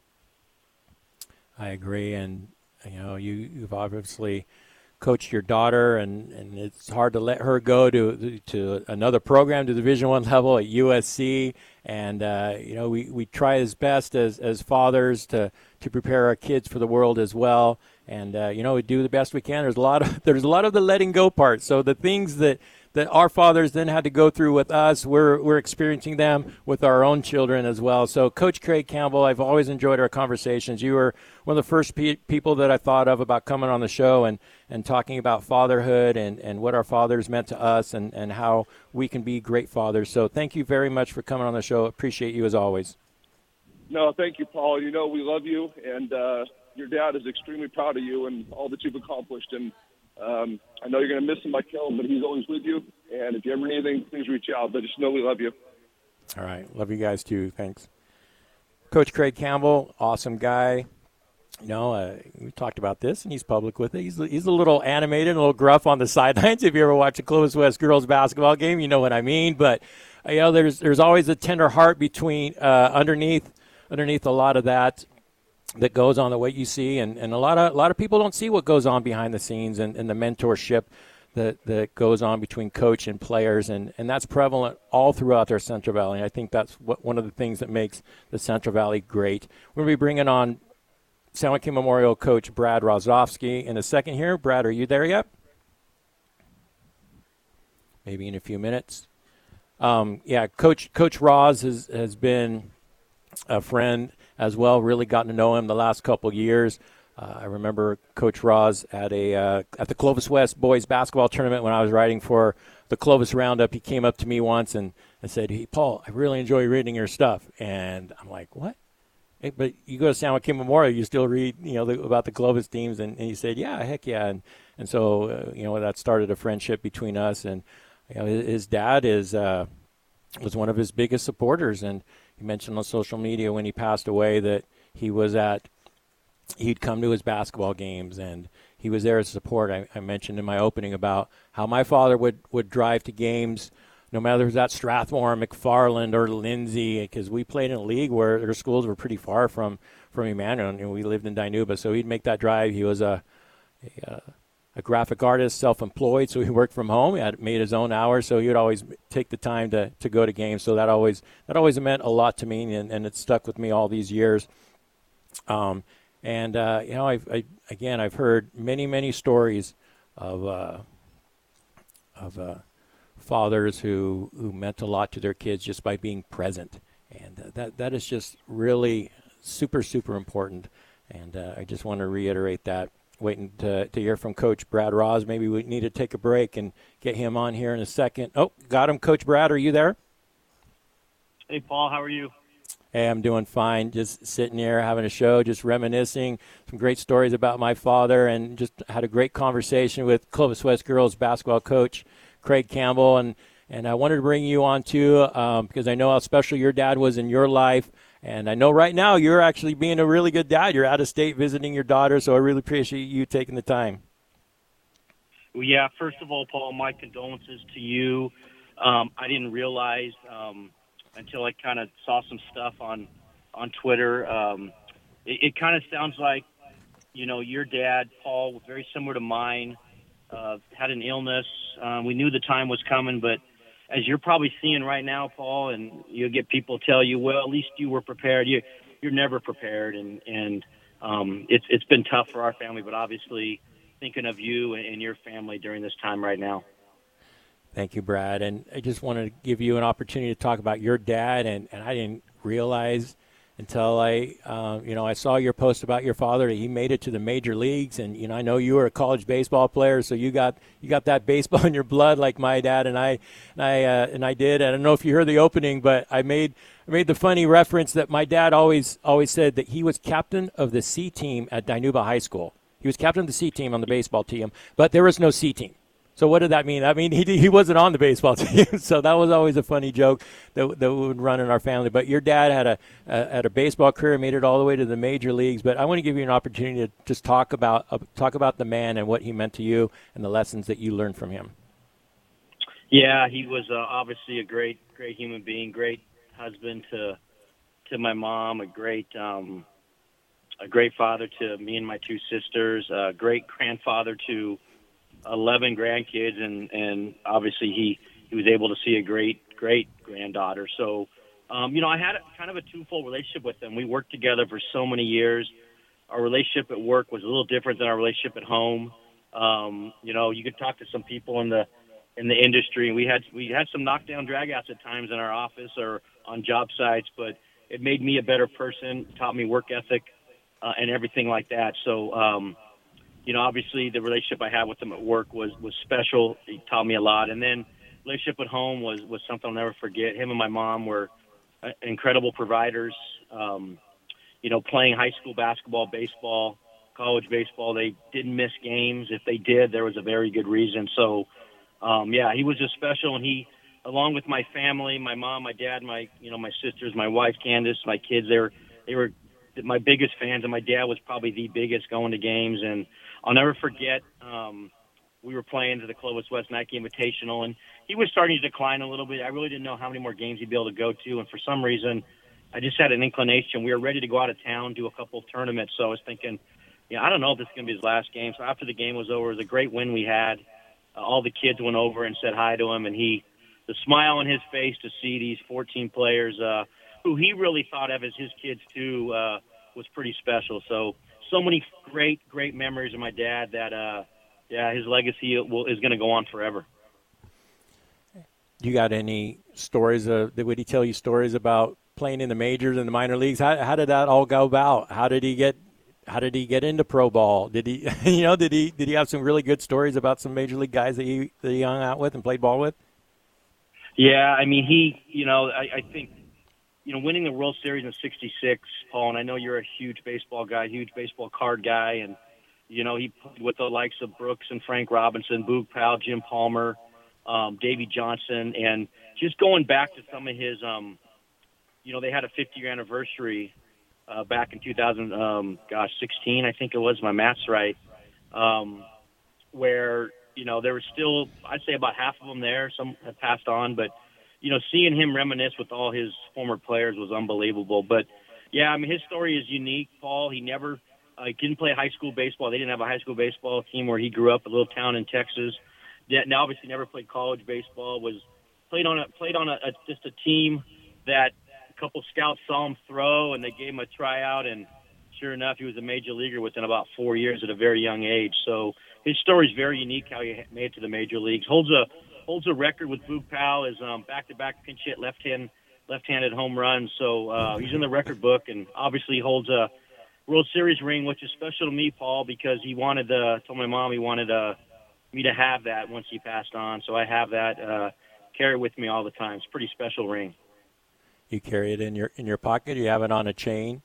I agree. And, you know, you, you've obviously – coach your daughter, and, and it's hard to let her go to to another program, to Division One level at U S C. And uh, you know, we, we try as best as, as fathers to, to prepare our kids for the world as well. And uh, you know, we do the best we can. There's a lot of there's a lot of the letting go part. So the things that, that our fathers then had to go through with us, we're we're experiencing them with our own children as well. So Coach Craig Campbell, I've always enjoyed our conversations. You were one of the first pe- people that I thought of about coming on the show and, and talking about fatherhood and, and what our fathers meant to us, and, and how we can be great fathers. So thank you very much for coming on the show. Appreciate you as always. No, thank you, Paul. You know, we love you, and uh, your dad is extremely proud of you and all that you've accomplished. And um, I know you're going to miss him by killing, but he's always with you. And if you ever need anything, please reach out. But just know we love you. All right. Love you guys, too. Thanks. Coach Craig Campbell, awesome guy. You know, uh, we talked about this, and he's public with it. He's, he's a little animated, a little gruff on the sidelines. If you ever watch a Clovis West girls basketball game, you know what I mean. But, uh, you know, there's there's always a tender heart between uh, underneath underneath a lot of that that goes on, the way you see. And, and a lot of a lot of people don't see what goes on behind the scenes, and, and the mentorship that, that goes on between coach and players. And, and that's prevalent all throughout our Central Valley. And I think that's what, one of the things that makes the Central Valley great. We're going to be bringing on San Joaquin Memorial coach Brad Rozovsky in a second here. Brad, are you there yet? Maybe in a few minutes. Um, yeah, Coach Coach Roz has, has been a friend as well, really gotten to know him the last couple of years. Uh, I remember Coach Roz at a uh, at the Clovis West boys basketball tournament when I was writing for the Clovis Roundup. He came up to me once and, and said, "Hey, Paul, I really enjoy reading your stuff." And I'm like, "What? Hey, but you go to San Joaquin Memorial, you still read, you know, the, about the Clovis teams?" And, and he said, "Yeah, heck yeah." And and so, uh, you know, that started a friendship between us. And you know, his, his dad is uh, was one of his biggest supporters. And he mentioned on social media when he passed away that he was at, he'd come to his basketball games and he was there as support. I, I mentioned in my opening about how my father would, would drive to games no matter if it was at Strathmore, McFarland, or Lindsay, because we played in a league where their schools were pretty far from, from Emmanuel, and we lived in Dinuba, so he'd make that drive. He was a, a, a graphic artist, self-employed, so he worked from home. He had made his own hours, so he would always take the time to, to go to games. So that always that always meant a lot to me, and, and it stuck with me all these years. Um, and uh, you know, I've, I again, I've heard many, many stories of uh, of uh, fathers who, who meant a lot to their kids just by being present, and uh, that that is just really super, super important. And uh, I just want to reiterate that. Waiting to, to hear from Coach Brad Ross. Maybe we need to take a break and get him on here in a second. Oh, got him. Coach Brad, are you there? Hey, Paul, how are you? Hey, I'm doing fine. Just sitting here having a show, just reminiscing some great stories about my father, and just had a great conversation with Clovis West girls basketball coach Craig Campbell. And, and I wanted to bring you on, too, um, because I know how special your dad was in your life. And I know right now you're actually being a really good dad. You're out of state visiting your daughter, so I really appreciate you taking the time. Well, yeah, first of all, Paul, my condolences to you. Um, I didn't realize um, until I kind of saw some stuff on, on Twitter. Um, it it kind of sounds like, you know, your dad, Paul, was very similar to mine, uh, had an illness. Um, we knew the time was coming, but as you're probably seeing right now, Paul, and you'll get people tell you, well, at least you were prepared. You, you're never prepared, and, and um, it's it's been tough for our family, but obviously thinking of you and your family during this time right now. Thank you, Brad. And I just wanted to give you an opportunity to talk about your dad, and, and I didn't realize until I, uh, you know, I saw your post about your father that he made it to the major leagues, and you know, I know you were a college baseball player, so you got you got that baseball in your blood, like my dad and I, and I uh, and I did. And I don't know if you heard the opening, but I made I made the funny reference that my dad always always said that he was captain of the C team at Dinuba High School. He was captain of the C team on the baseball team, but there was no C team. So what did that mean? I mean, he he wasn't on the baseball team, so that was always a funny joke that that would run in our family. But your dad had a, a had a baseball career, made it all the way to the major leagues. But I want to give you an opportunity to just talk about uh, talk about the man and what he meant to you and the lessons that you learned from him. Yeah, he was uh, obviously a great great human being, great husband to to my mom, a great um, a great father to me and my two sisters, a great grandfather to eleven grandkids, and, and obviously he, he was able to see a great, great granddaughter. So, um, you know, I had a, kind of a twofold relationship with him. We worked together for so many years. Our relationship at work was a little different than our relationship at home. Um, you know, you could talk to some people in the in the industry, and we had we had some knockdown dragouts at times in our office or on job sites, but it made me a better person, taught me work ethic, uh, and everything like that. So, um, you know, obviously the relationship I had with him at work was, was special. He taught me a lot. And then relationship at home was, was something I'll never forget. Him and my mom were uh, incredible providers. Um, you know, playing high school basketball, baseball, college baseball, they didn't miss games. If they did, there was a very good reason. So, um, yeah, he was just special. And he, along with my family, my mom, my dad, my, you know, my sisters, my wife, Candace, my kids, they were, they were my biggest fans. And my dad was probably the biggest going to games. And I'll never forget, um, we were playing to the Clovis West Nike Invitational, and he was starting to decline a little bit. I really didn't know how many more games he'd be able to go to, and for some reason, I just had an inclination. We were ready to go out of town, do a couple of tournaments, so I was thinking, yeah, I don't know if this is going to be his last game. So after the game was over, it was a great win we had. Uh, all the kids went over and said hi to him, and he, the smile on his face to see these fourteen players uh, who he really thought of as his kids too uh, was pretty special. So, so many great, great memories of my dad that, uh, yeah, his legacy will, is going to go on forever. You got any stories? Of, would he tell you stories about playing in the majors and the minor leagues? How, how did that all go about? How did he get? How did he get into pro ball? Did he, you know, did he did he have some really good stories about some major league guys that he that he hung out with and played ball with? Yeah, I mean, he, you know, I, I think. You know, winning the World Series in sixty-six, Paul, and I know you're a huge baseball guy, huge baseball card guy, and, you know, he played with the likes of Brooks and Frank Robinson, Boog Powell, Jim Palmer, um, Davey Johnson, and just going back to some of his, um, you know, they had a fifty-year anniversary uh, back in two thousand, um, gosh, sixteen, I think it was, my math's right, um, where you know, there were still, I'd say about half of them there. Some have passed on, but, you know, seeing him reminisce with all his former players was unbelievable. But, yeah, I mean, his story is unique, Paul. He never uh, he didn't play high school baseball. They didn't have a high school baseball team where he grew up, a little town in Texas. Now, obviously, never played college baseball. Was played on a played on a, a just a team that a couple scouts saw him throw, and they gave him a tryout. And sure enough, he was a major leaguer within about four years at a very young age. So his story is very unique. How he made it to the major leagues. Holds a holds a record with Boog Powell as um, back-to-back pinch hit left hand left-handed home runs. So uh, he's in the record book, and obviously holds a World Series ring, which is special to me, Paul, because he wanted uh, told my mom he wanted uh, me to have that once he passed on. So I have that, uh, carry it with me all the time. It's a pretty special ring. You carry it in your in your pocket? You have it on a chain?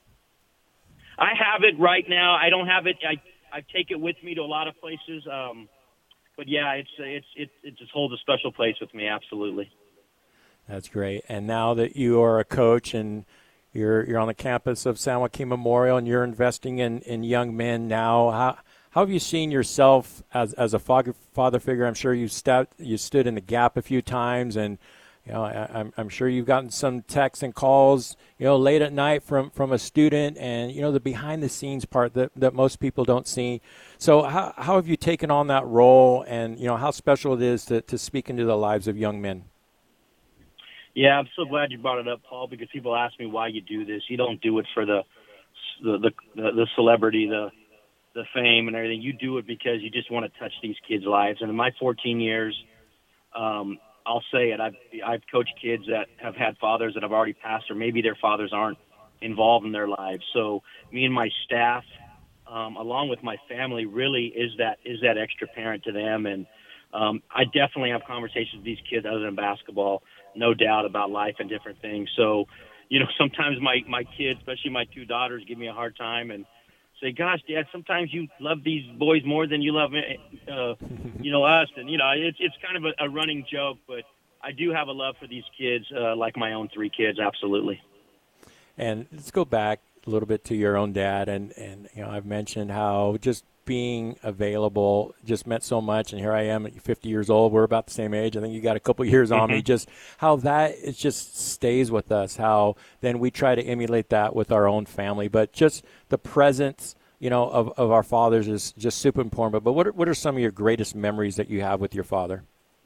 I have it right now. I don't have it. I I take it with me to a lot of places. Um, but yeah, it's it's it it just holds a special place with me. Absolutely. That's great. And now that you are a coach and you're you're on the campus of San Joaquin Memorial and you're investing in, in young men now, how how have you seen yourself as as a father father figure? I'm sure you stu- you stood in the gap a few times, and you know I, I'm I'm sure you've gotten some texts and calls, you know, late at night from, from a student, and you know the behind the scenes part that, that most people don't see. So how how have you taken on that role, and you know how special it is to, to speak into the lives of young men? Yeah, I'm so glad you brought it up, Paul, because people ask me why you do this. You don't do it for the the the, the celebrity, the the fame and everything. You do it because you just want to touch these kids' lives. And in my fourteen years, um, I'll say it, I've I've coached kids that have had fathers that have already passed, or maybe their fathers aren't involved in their lives. So me and my staff, um, along with my family, really is that is that extra parent to them. And um, I definitely have conversations with these kids other than basketball, no doubt, about life and different things. So, you know, sometimes my, my kids, especially my two daughters, give me a hard time and say, gosh, Dad, sometimes you love these boys more than you love, uh, you know, us. And, you know, it's it's kind of a, a running joke, but I do have a love for these kids, uh, like my own three kids, absolutely. And let's go back a little bit to your own dad. And, and you know, I've mentioned how just being available just meant so much, and here I am at fifty years old. We're about the same age. I think you got a couple years on mm-hmm. me. Just how that it just stays with us. How then we try to emulate that with our own family. But just the presence, you know, of, of our fathers is just super important. But, but what are, what are some of your greatest memories that you have with your father?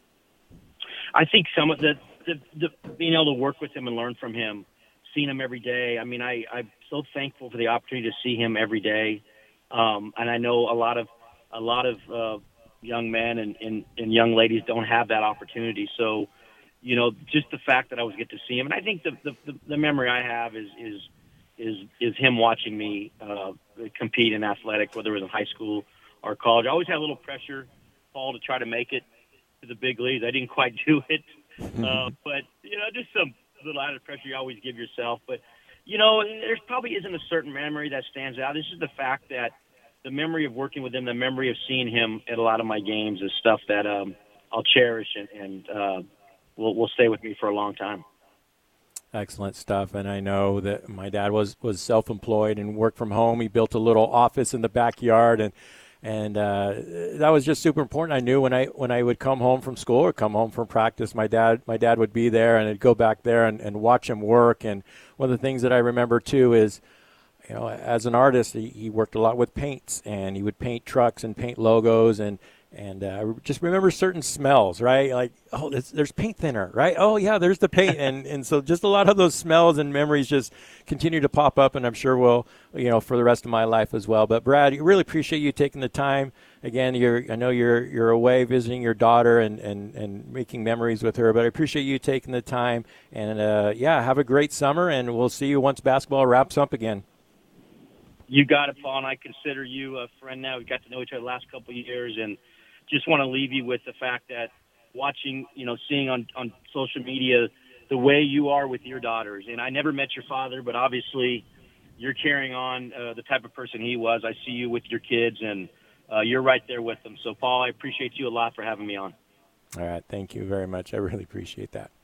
I think some of the, the, the being able to work with him and learn from him, seeing him every day. I mean, I, I'm so thankful for the opportunity to see him every day. Um, and I know a lot of a lot of uh, young men and, and, and young ladies don't have that opportunity. So, you know, just the fact that I was get to see him, and I think the the, the memory I have is is is is him watching me uh, compete in athletics, whether it was in high school or college. I always had a little pressure, Paul, to try to make it to the big leagues. I didn't quite do it, uh, but you know, just some little added pressure you always give yourself. But you know, there probably isn't a certain memory that stands out. This is the fact that the memory of working with him, the memory of seeing him at a lot of my games is stuff that um, I'll cherish and, and uh, will will stay with me for a long time. Excellent stuff. And I know that my dad was, was self-employed and worked from home. He built a little office in the backyard, and and uh, that was just super important. I knew when I when I would come home from school or come home from practice, my dad my dad would be there, and I'd go back there and, and watch him work. And one of the things that I remember too is, you know, as an artist, he, he worked a lot with paints, and he would paint trucks and paint logos, and and uh, just remember certain smells, right? Like, oh, there's, there's paint thinner, right? Oh, yeah, there's the paint, and and so just a lot of those smells and memories just continue to pop up, and I'm sure will, you know, for the rest of my life as well. But Brad, I really appreciate you taking the time. Again, you're I know you're you're away visiting your daughter and and and making memories with her, but I appreciate you taking the time. And uh, yeah, have a great summer, and we'll see you once basketball wraps up again. You got it, Paul, and I consider you a friend now. We got to know each other the last couple of years, and just want to leave you with the fact that watching, you know, seeing on, on social media the way you are with your daughters. And I never met your father, but obviously you're carrying on uh, the type of person he was. I see you with your kids, and uh, you're right there with them. So, Paul, I appreciate you a lot for having me on. All right. Thank you very much. I really appreciate that.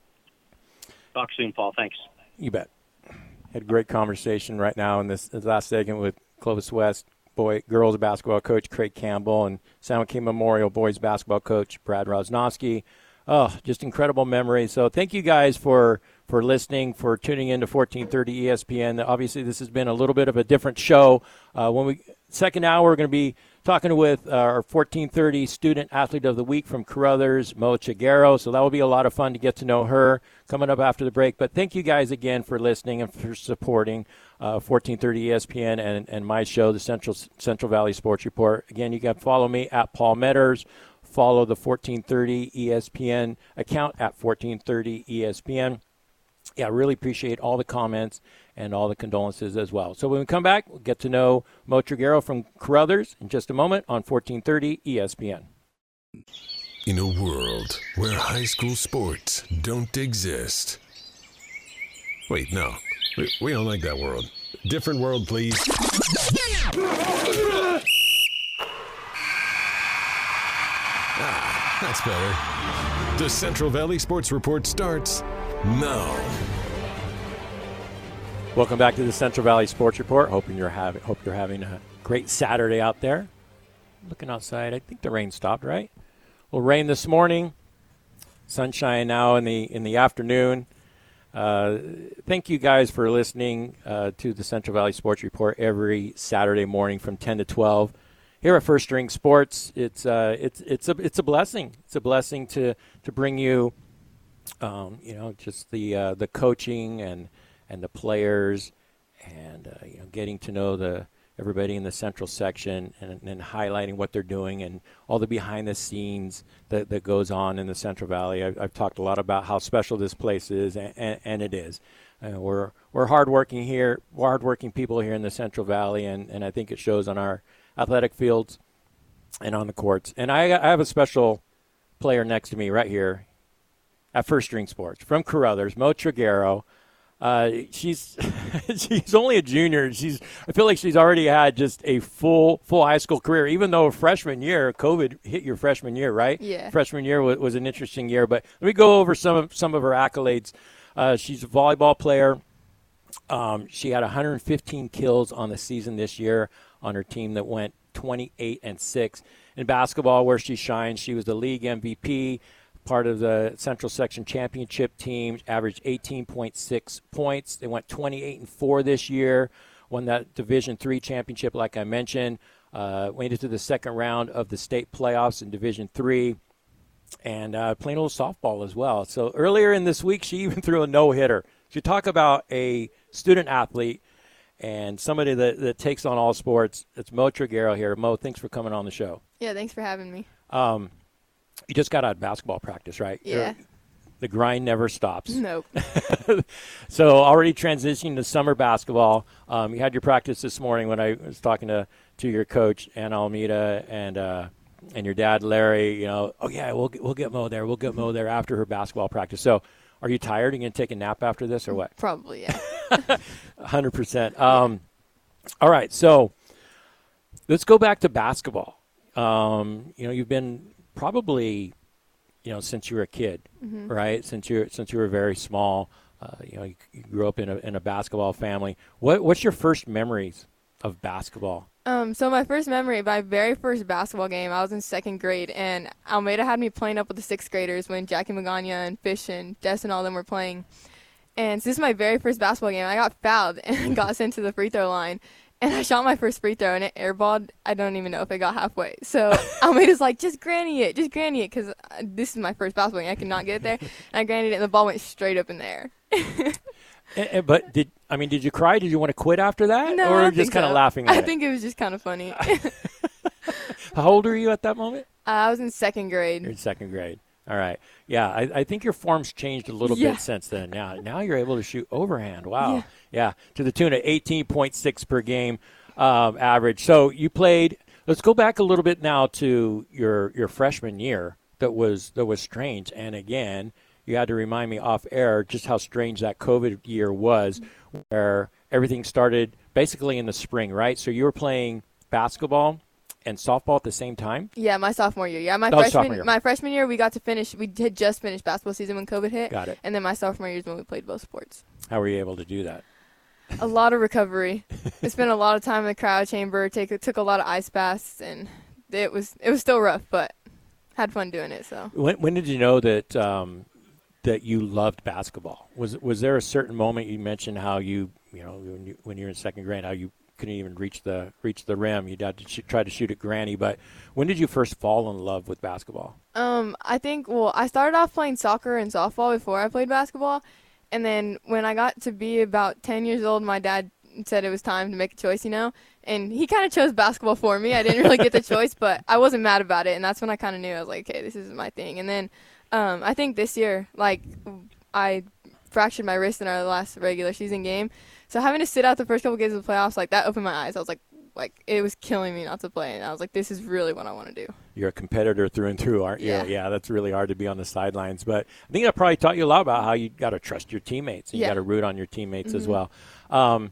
Talk soon, Paul. Thanks. You bet. Had a great conversation right now in this, this last segment with Clovis West boy girls basketball coach Craig Campbell and San Joaquin Memorial boys basketball coach Brad Rosnowski. Oh, just incredible memories. So thank you guys for, for listening, for tuning in to fourteen thirty E S P N. Obviously, this has been a little bit of a different show. Uh, when we second hour, we're going to be talking with our fourteen thirty Student Athlete of the Week from Carruthers, Mo Chiguero. So that will be a lot of fun to get to know her coming up after the break. But thank you guys again for listening and for supporting uh, fourteen thirty E S P N and, and my show, the Central Central Valley Sports Report. Again, you can follow me at Paul Metters. Follow the fourteen thirty E S P N account at fourteen thirty E S P N. Yeah, I really appreciate all the comments and all the condolences as well. So when we come back, we'll get to know Mo Triguero from Carruthers in just a moment on fourteen thirty E S P N. In a world where high school sports don't exist. Wait, no. We, we don't like that world. Different world, please. Ah, that's better. The Central Valley Sports Report starts now. Welcome back to the Central Valley Sports Report. Hoping you're having hope you're having a great Saturday out there. Looking outside, I think the rain stopped, right? Well, rain this morning, sunshine now in the in the afternoon. Uh, thank you guys for listening uh, to the Central Valley Sports Report every Saturday morning from ten to twelve. Here at First String Sports, it's uh, it's it's a it's a blessing. It's a blessing to to bring you, um, you know, just the uh, the coaching and and the players, and uh, you know, getting to know the everybody in the Central section and, and highlighting what they're doing and all the behind the scenes that, that goes on in the Central Valley. I've, I've talked a lot about how special this place is, and, and, and it is. Uh, we're we're hardworking here, we're hardworking people here in the Central Valley, and, and I think it shows on our athletic fields and on the courts. And I, I have a special player next to me right here at First String Sports from Carruthers, Mo Triguero. Uh, she's she's only a junior. She's I feel like she's already had just a full full high school career, even though freshman year, COVID hit your freshman year, right? Yeah. Freshman year was, was an interesting year. But let me go over some of, some of her accolades. Uh, she's a volleyball player. Um, she had one hundred fifteen kills on the season this year on her team that went twenty-eight and six. In basketball, where she shines, she was the league M V P, part of the Central Section Championship team, averaged eighteen point six points. They went twenty-eight and four this year, won that Division three championship like I mentioned, uh, went into the second round of the state playoffs in Division three, and uh, playing a little softball as well. So earlier in this week, she even threw a no-hitter. So you talk about a student athlete and somebody that, that takes on all sports. It's Mo Triguero here. Mo, thanks for coming on the show. Yeah, thanks for having me. Um, you just got out of basketball practice, right? Yeah. You're, the grind never stops. Nope. So already transitioning to summer basketball. Um, you had your practice this morning when I was talking to, to your coach, Anna Almeida, and uh, and your dad, Larry. You know, oh, yeah, we'll, we'll get Mo there. We'll get Mo there after her basketball practice. So are you tired? Are you going to take a nap after this or what? Probably, yeah. one hundred percent. Um, all right, so let's go back to basketball. Um, you know, you've been probably, you know, since you were a kid, Mm-hmm. right? Since you since you were very small, uh, you know, you, you grew up in a in a basketball family. What what's your first memories of basketball? Um, so my first memory, my very first basketball game, I was in second grade, and Almeida had me playing up with the sixth graders when Jackie Magana and Fish and Des and all them were playing. And so this is my very first basketball game. I got fouled and got sent to the free throw line. And I shot my first free throw, and it airballed. I don't even know if it got halfway. So Almeida's like, just granny it, just granny it, because this is my first basketball game. I could not get it there. And I grannied it, and the ball went straight up in the air. and, and, but did I mean, did you cry? Did you want to quit after that? No, or I don't just think kind of so. laughing at I it? think it was just kind of funny. How old were you at that moment? Uh, I was in second grade. You're in second grade. All right. Yeah, I, I think your form's changed a little Yeah. bit since then. Now, now you're able to shoot overhand. Wow. Yeah. Yeah, to the tune of eighteen point six per game um, average. So you played. Let's go back a little bit now to your your freshman year. That was that was strange. And again, you had to remind me off air just how strange that COVID year was, where everything started basically in the spring, right? So you were playing basketball and softball at the same time? Yeah, my sophomore year. Yeah, my Oh, sophomore freshman year. my freshman year we got to finish. We had just finished basketball season when COVID hit. Got it. And then my sophomore year is when we played both sports. How were you able to do that? A lot of recovery. I spent a lot of time in the cryo chamber. Take took a lot of ice baths, and it was it was still rough, but had fun doing it. So when when did you know that um, that you loved basketball? Was was there a certain moment you mentioned how you you know when you when you were in second grade how you couldn't even reach the reach the rim? You had to sh- try to shoot at granny. But when did you first fall in love with basketball? Um, I think well, I started off playing soccer and softball before I played basketball, and then when I got to be about ten years old, my dad said it was time to make a choice, you know, and he kind of chose basketball for me. I didn't really get the choice, but I wasn't mad about it, and that's when I kind of knew. I was like, okay, this is my thing. And then um, I think this year, like, I fractured my wrist in our last regular season game, so having to sit out the first couple games of the playoffs, like, that opened my eyes. I was like, like it was killing me not to play, and I was like, this is really what I want to do. You're a competitor through and through, aren't you? Yeah. Yeah, that's really hard to be on the sidelines. But I think that probably taught you a lot about how you got to trust your teammates. And yeah. You got to root on your teammates mm-hmm. as well. Um,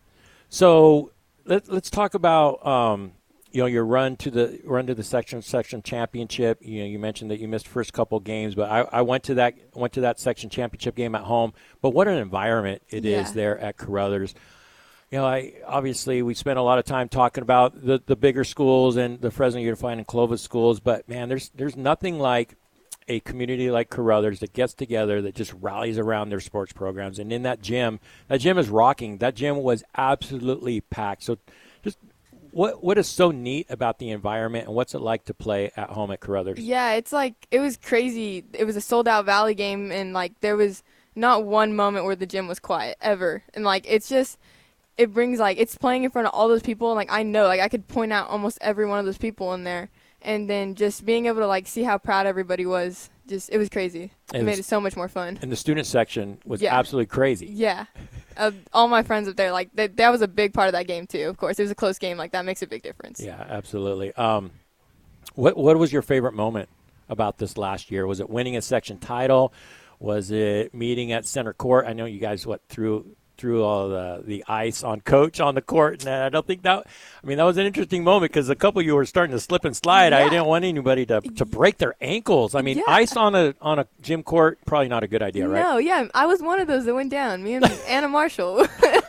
so let, let's talk about um, you know your run to the run to the section section championship. You know, you mentioned that you missed the first couple games, but I, I went to that went to that section championship game at home. But what an environment it yeah. is there at Carruthers. You know, I obviously we spent a lot of time talking about the, the bigger schools and the Fresno Unified and Clovis schools, but man, there's there's nothing like a community like Carruthers that gets together that just rallies around their sports programs. And in that gym, that gym is rocking. That gym was absolutely packed. So, just what what is so neat about the environment, and what's it like to play at home at Carruthers? Yeah, it's like it was crazy. It was a sold out Valley game, and like there was not one moment where the gym was quiet ever. And like it's just. It brings, like, it's playing in front of all those people, and, like, I know, like, I could point out almost every one of those people in there, and then just being able to, like, see how proud everybody was, just, it was crazy. It and made it so much more fun. And the student section was yeah. absolutely crazy. Yeah. Uh, all my friends up there, like, that, that was a big part of that game, too, of course. It was a close game. Like, that makes a big difference. Yeah, absolutely. Um, what what was your favorite moment about this last year? Was it winning a section title? Was it meeting at center court? I know you guys, what, threw – threw all the, the ice on Coach on the court, and I don't think that – I mean, that was an interesting moment because a couple of you were starting to slip and slide. Yeah. I didn't want anybody to, to break their ankles. I mean, yeah. ice on a on a gym court, probably not a good idea, right? No, yeah. I was one of those that went down, me and Anna Marshall.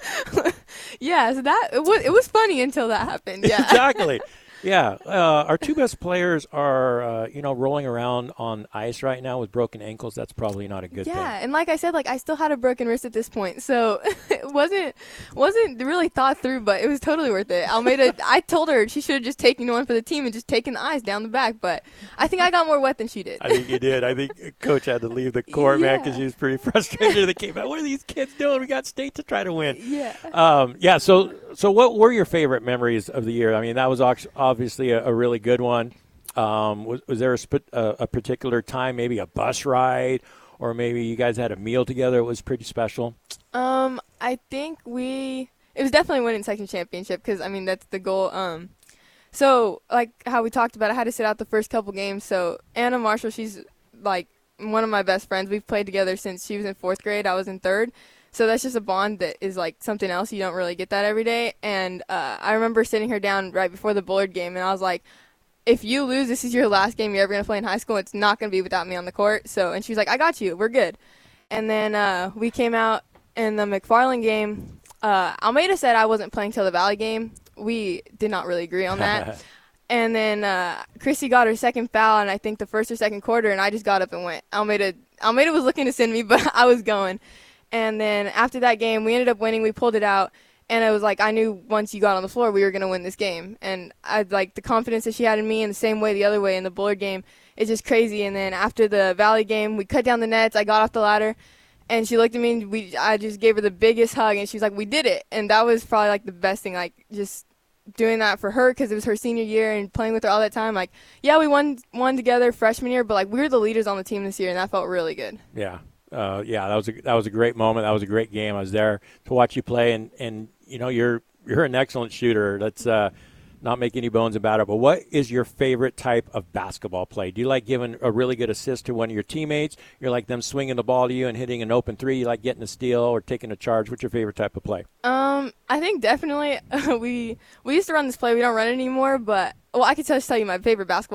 yeah, so that – it was, it was funny until that happened, yeah. Exactly. Yeah, uh, our two best players are, uh, you know, rolling around on ice right now with broken ankles. That's probably not a good yeah, thing. Yeah, and like I said, like I still had a broken wrist at this point, so it wasn't wasn't really thought through, but it was totally worth it. Almeida, I told her she should have just taken one for the team and just taken the ice down the back, but I think I got more wet than she did. I think you did. I think Coach had to leave the court, yeah. man, because he was pretty frustrated. They came out, what are these kids doing? We got state to try to win. Yeah. Um, yeah. So, so what were your favorite memories of the year? I mean, that was obviously a, a really good one. Um, was, was there a, sp- a, a particular time, maybe a bus ride, or maybe you guys had a meal together? It was pretty special. Um, I think we. It was definitely winning section championship because I mean that's the goal. Um, so like how we talked about, I had to sit out the first couple games. So Anna Marshall, she's like one of my best friends. We've played together since she was in fourth grade. I was in third. So that's just a bond that is like something else. You don't really get that every day. And uh, I remember sitting her down right before the Bullard game, and I was like, if you lose, this is your last game you're ever going to play in high school. It's not going to be without me on the court. So, and she was like, I got you. We're good. And then uh, we came out in the McFarland game. Uh, Almeida said I wasn't playing till the Valley game. We did not really agree on that. And then uh, Chrissy got her second foul, and I think the first or second quarter, and I just got up and went. Almeida, Almeida was looking to send me, but I was going. And then after that game, we ended up winning. We pulled it out. And it was like, I knew once you got on the floor, we were going to win this game. And I like the confidence that she had in me, and the same way the other way in the Bullard game. It's just crazy. And then after the Valley game, we cut down the nets. I got off the ladder, and she looked at me, and we, I just gave her the biggest hug. And she was like, we did it. And that was probably like the best thing, like just doing that for her because it was her senior year and playing with her all that time. Like, yeah, we won, won together freshman year, but like we were the leaders on the team this year, and that felt really good. Yeah. Uh, yeah, that was a, that was a great moment. That was a great game. I was there to watch you play, and, and you know you're you're an excellent shooter. Let's uh, not make any bones about it. But what is your favorite type of basketball play? Do you like giving a really good assist to one of your teammates? You're like them swinging the ball to you and hitting an open three. You like getting a steal or taking a charge? What's your favorite type of play? Um, I think definitely uh, we we used to run this play. We don't run it anymore, but well, I could just tell you my favorite basketball play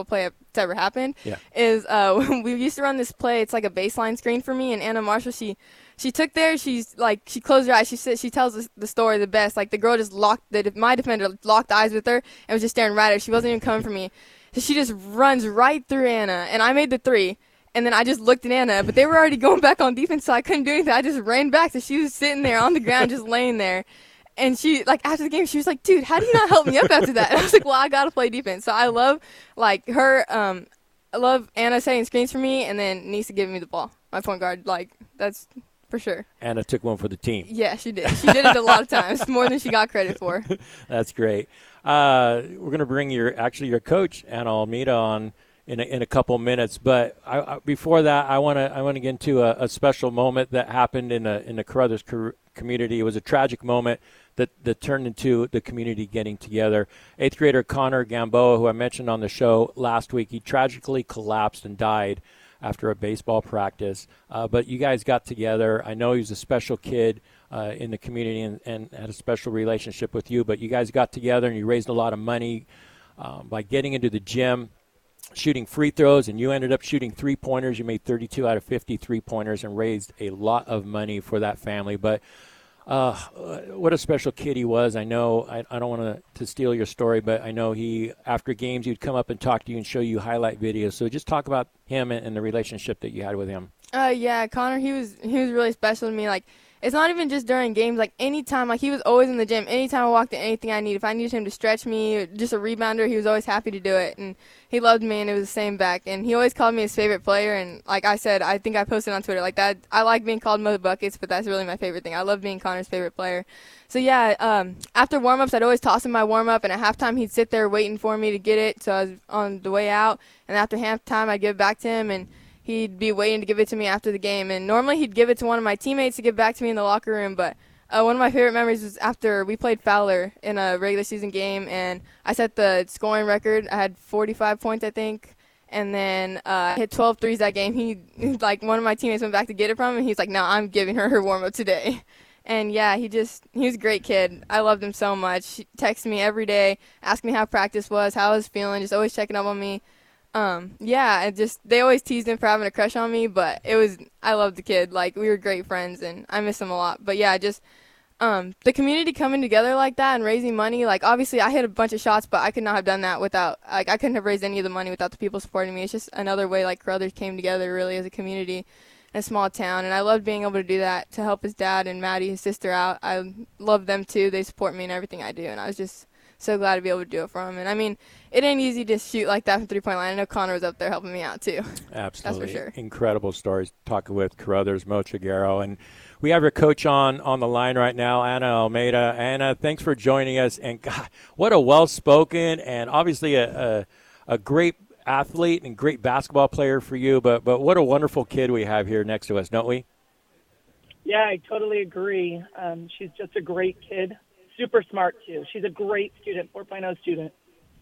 it's ever happened. Yeah. Is uh, we used to run this play. It's like a baseline screen for me, and Anna Marshall, she she took there. She's like, she closed her eyes. She said, she tells us the story the best. Like, the girl just locked, the, my defender locked eyes with her and was just staring right at her. She wasn't even coming for me. So she just runs right through Anna, and I made the three. And then I just looked at Anna, but they were already going back on defense, so I couldn't do anything. I just ran back, so she was sitting there on the ground just laying there. And she, like, after the game, she was like, dude, how do you not help me up after that? And I was like, well, I got to play defense. So I love, like, her, um, I love Anna setting screens for me, and then Nisa giving me the ball. My point guard, like, that's for sure. Anna took one for the team. Yeah, she did. She did it a lot of times, more than she got credit for. That's great. Uh, we're going to bring your, actually your coach, Anna Almeida, on in a, in a couple minutes. But I, I, before that, I want to I want to get into a, a special moment that happened in the in the Carruthers community. It was a tragic moment that, that turned into the community getting together. Eighth grader Connor Gamboa, who I mentioned on the show last week, he tragically collapsed and died after a baseball practice. Uh, but you guys got together. I know he was a special kid uh, in the community and, and had a special relationship with you, but you guys got together and you raised a lot of money um, by getting into the gym, shooting free throws, and you ended up shooting three-pointers. You made thirty-two out of fifty three-pointers and raised a lot of money for that family. But uh, what a special kid he was. I know I, I don't want to steal your story, but I know he, after games, he'd come up and talk to you and show you highlight videos. So just talk about him and, and the relationship that you had with him. Uh, yeah, Connor, he was he was really special to me. Like, it's not even just during games. Like, anytime, like, he was always in the gym. Anytime I walked in, anything I needed. If I needed him to stretch me, just a rebounder, he was always happy to do it. And he loved me, and it was the same back. And he always called me his favorite player. And like I said, I think I posted on Twitter, like, that. I like being called Mother Buckets, but that's really my favorite thing. I love being Connor's favorite player. So, yeah, um, after warm-ups, I'd always toss him my warm-up. And at halftime, he'd sit there waiting for me to get it. So I was on the way out. And after halftime, I'd give it back to him. And he'd be waiting to give it to me after the game. And normally he'd give it to one of my teammates to give back to me in the locker room. But uh, one of my favorite memories was after we played Fowler in a regular season game, and I set the scoring record. I had forty-five points, I think. And then uh, I hit twelve threes that game. He, like, one of my teammates went back to get it from him, and he's like, no, I'm giving her her warm-up today. And, yeah, he just – he was a great kid. I loved him so much. He texted me every day, asked me how practice was, how I was feeling, just always checking up on me. Um, yeah, it just, they always teased him for having a crush on me, but it was, I loved the kid. Like, we were great friends, and I miss him a lot. But yeah, just, um, the community coming together like that and raising money, like, obviously I hit a bunch of shots, but I could not have done that without, like, I couldn't have raised any of the money without the people supporting me. It's just another way, like, Carruthers came together really as a community in a small town, and I loved being able to do that to help his dad and Maddie, his sister, out. I love them too. They support me in everything I do, and I was just so glad to be able to do it for him. And I mean, it ain't easy to shoot like that from three-point line. I know Connor was up there helping me out too. Absolutely. That's for sure. Incredible stories talking with Carruthers, Mo Chiguero. And we have your coach on on the line right now, Anna Almeida. Anna, thanks for joining us. And God, what a well-spoken and obviously a, a, a great athlete and great basketball player for you. But, but what a wonderful kid we have here next to us, don't we? Yeah, I totally agree. Um, she's just a great kid. Super smart, too. She's a great student, four point oh student.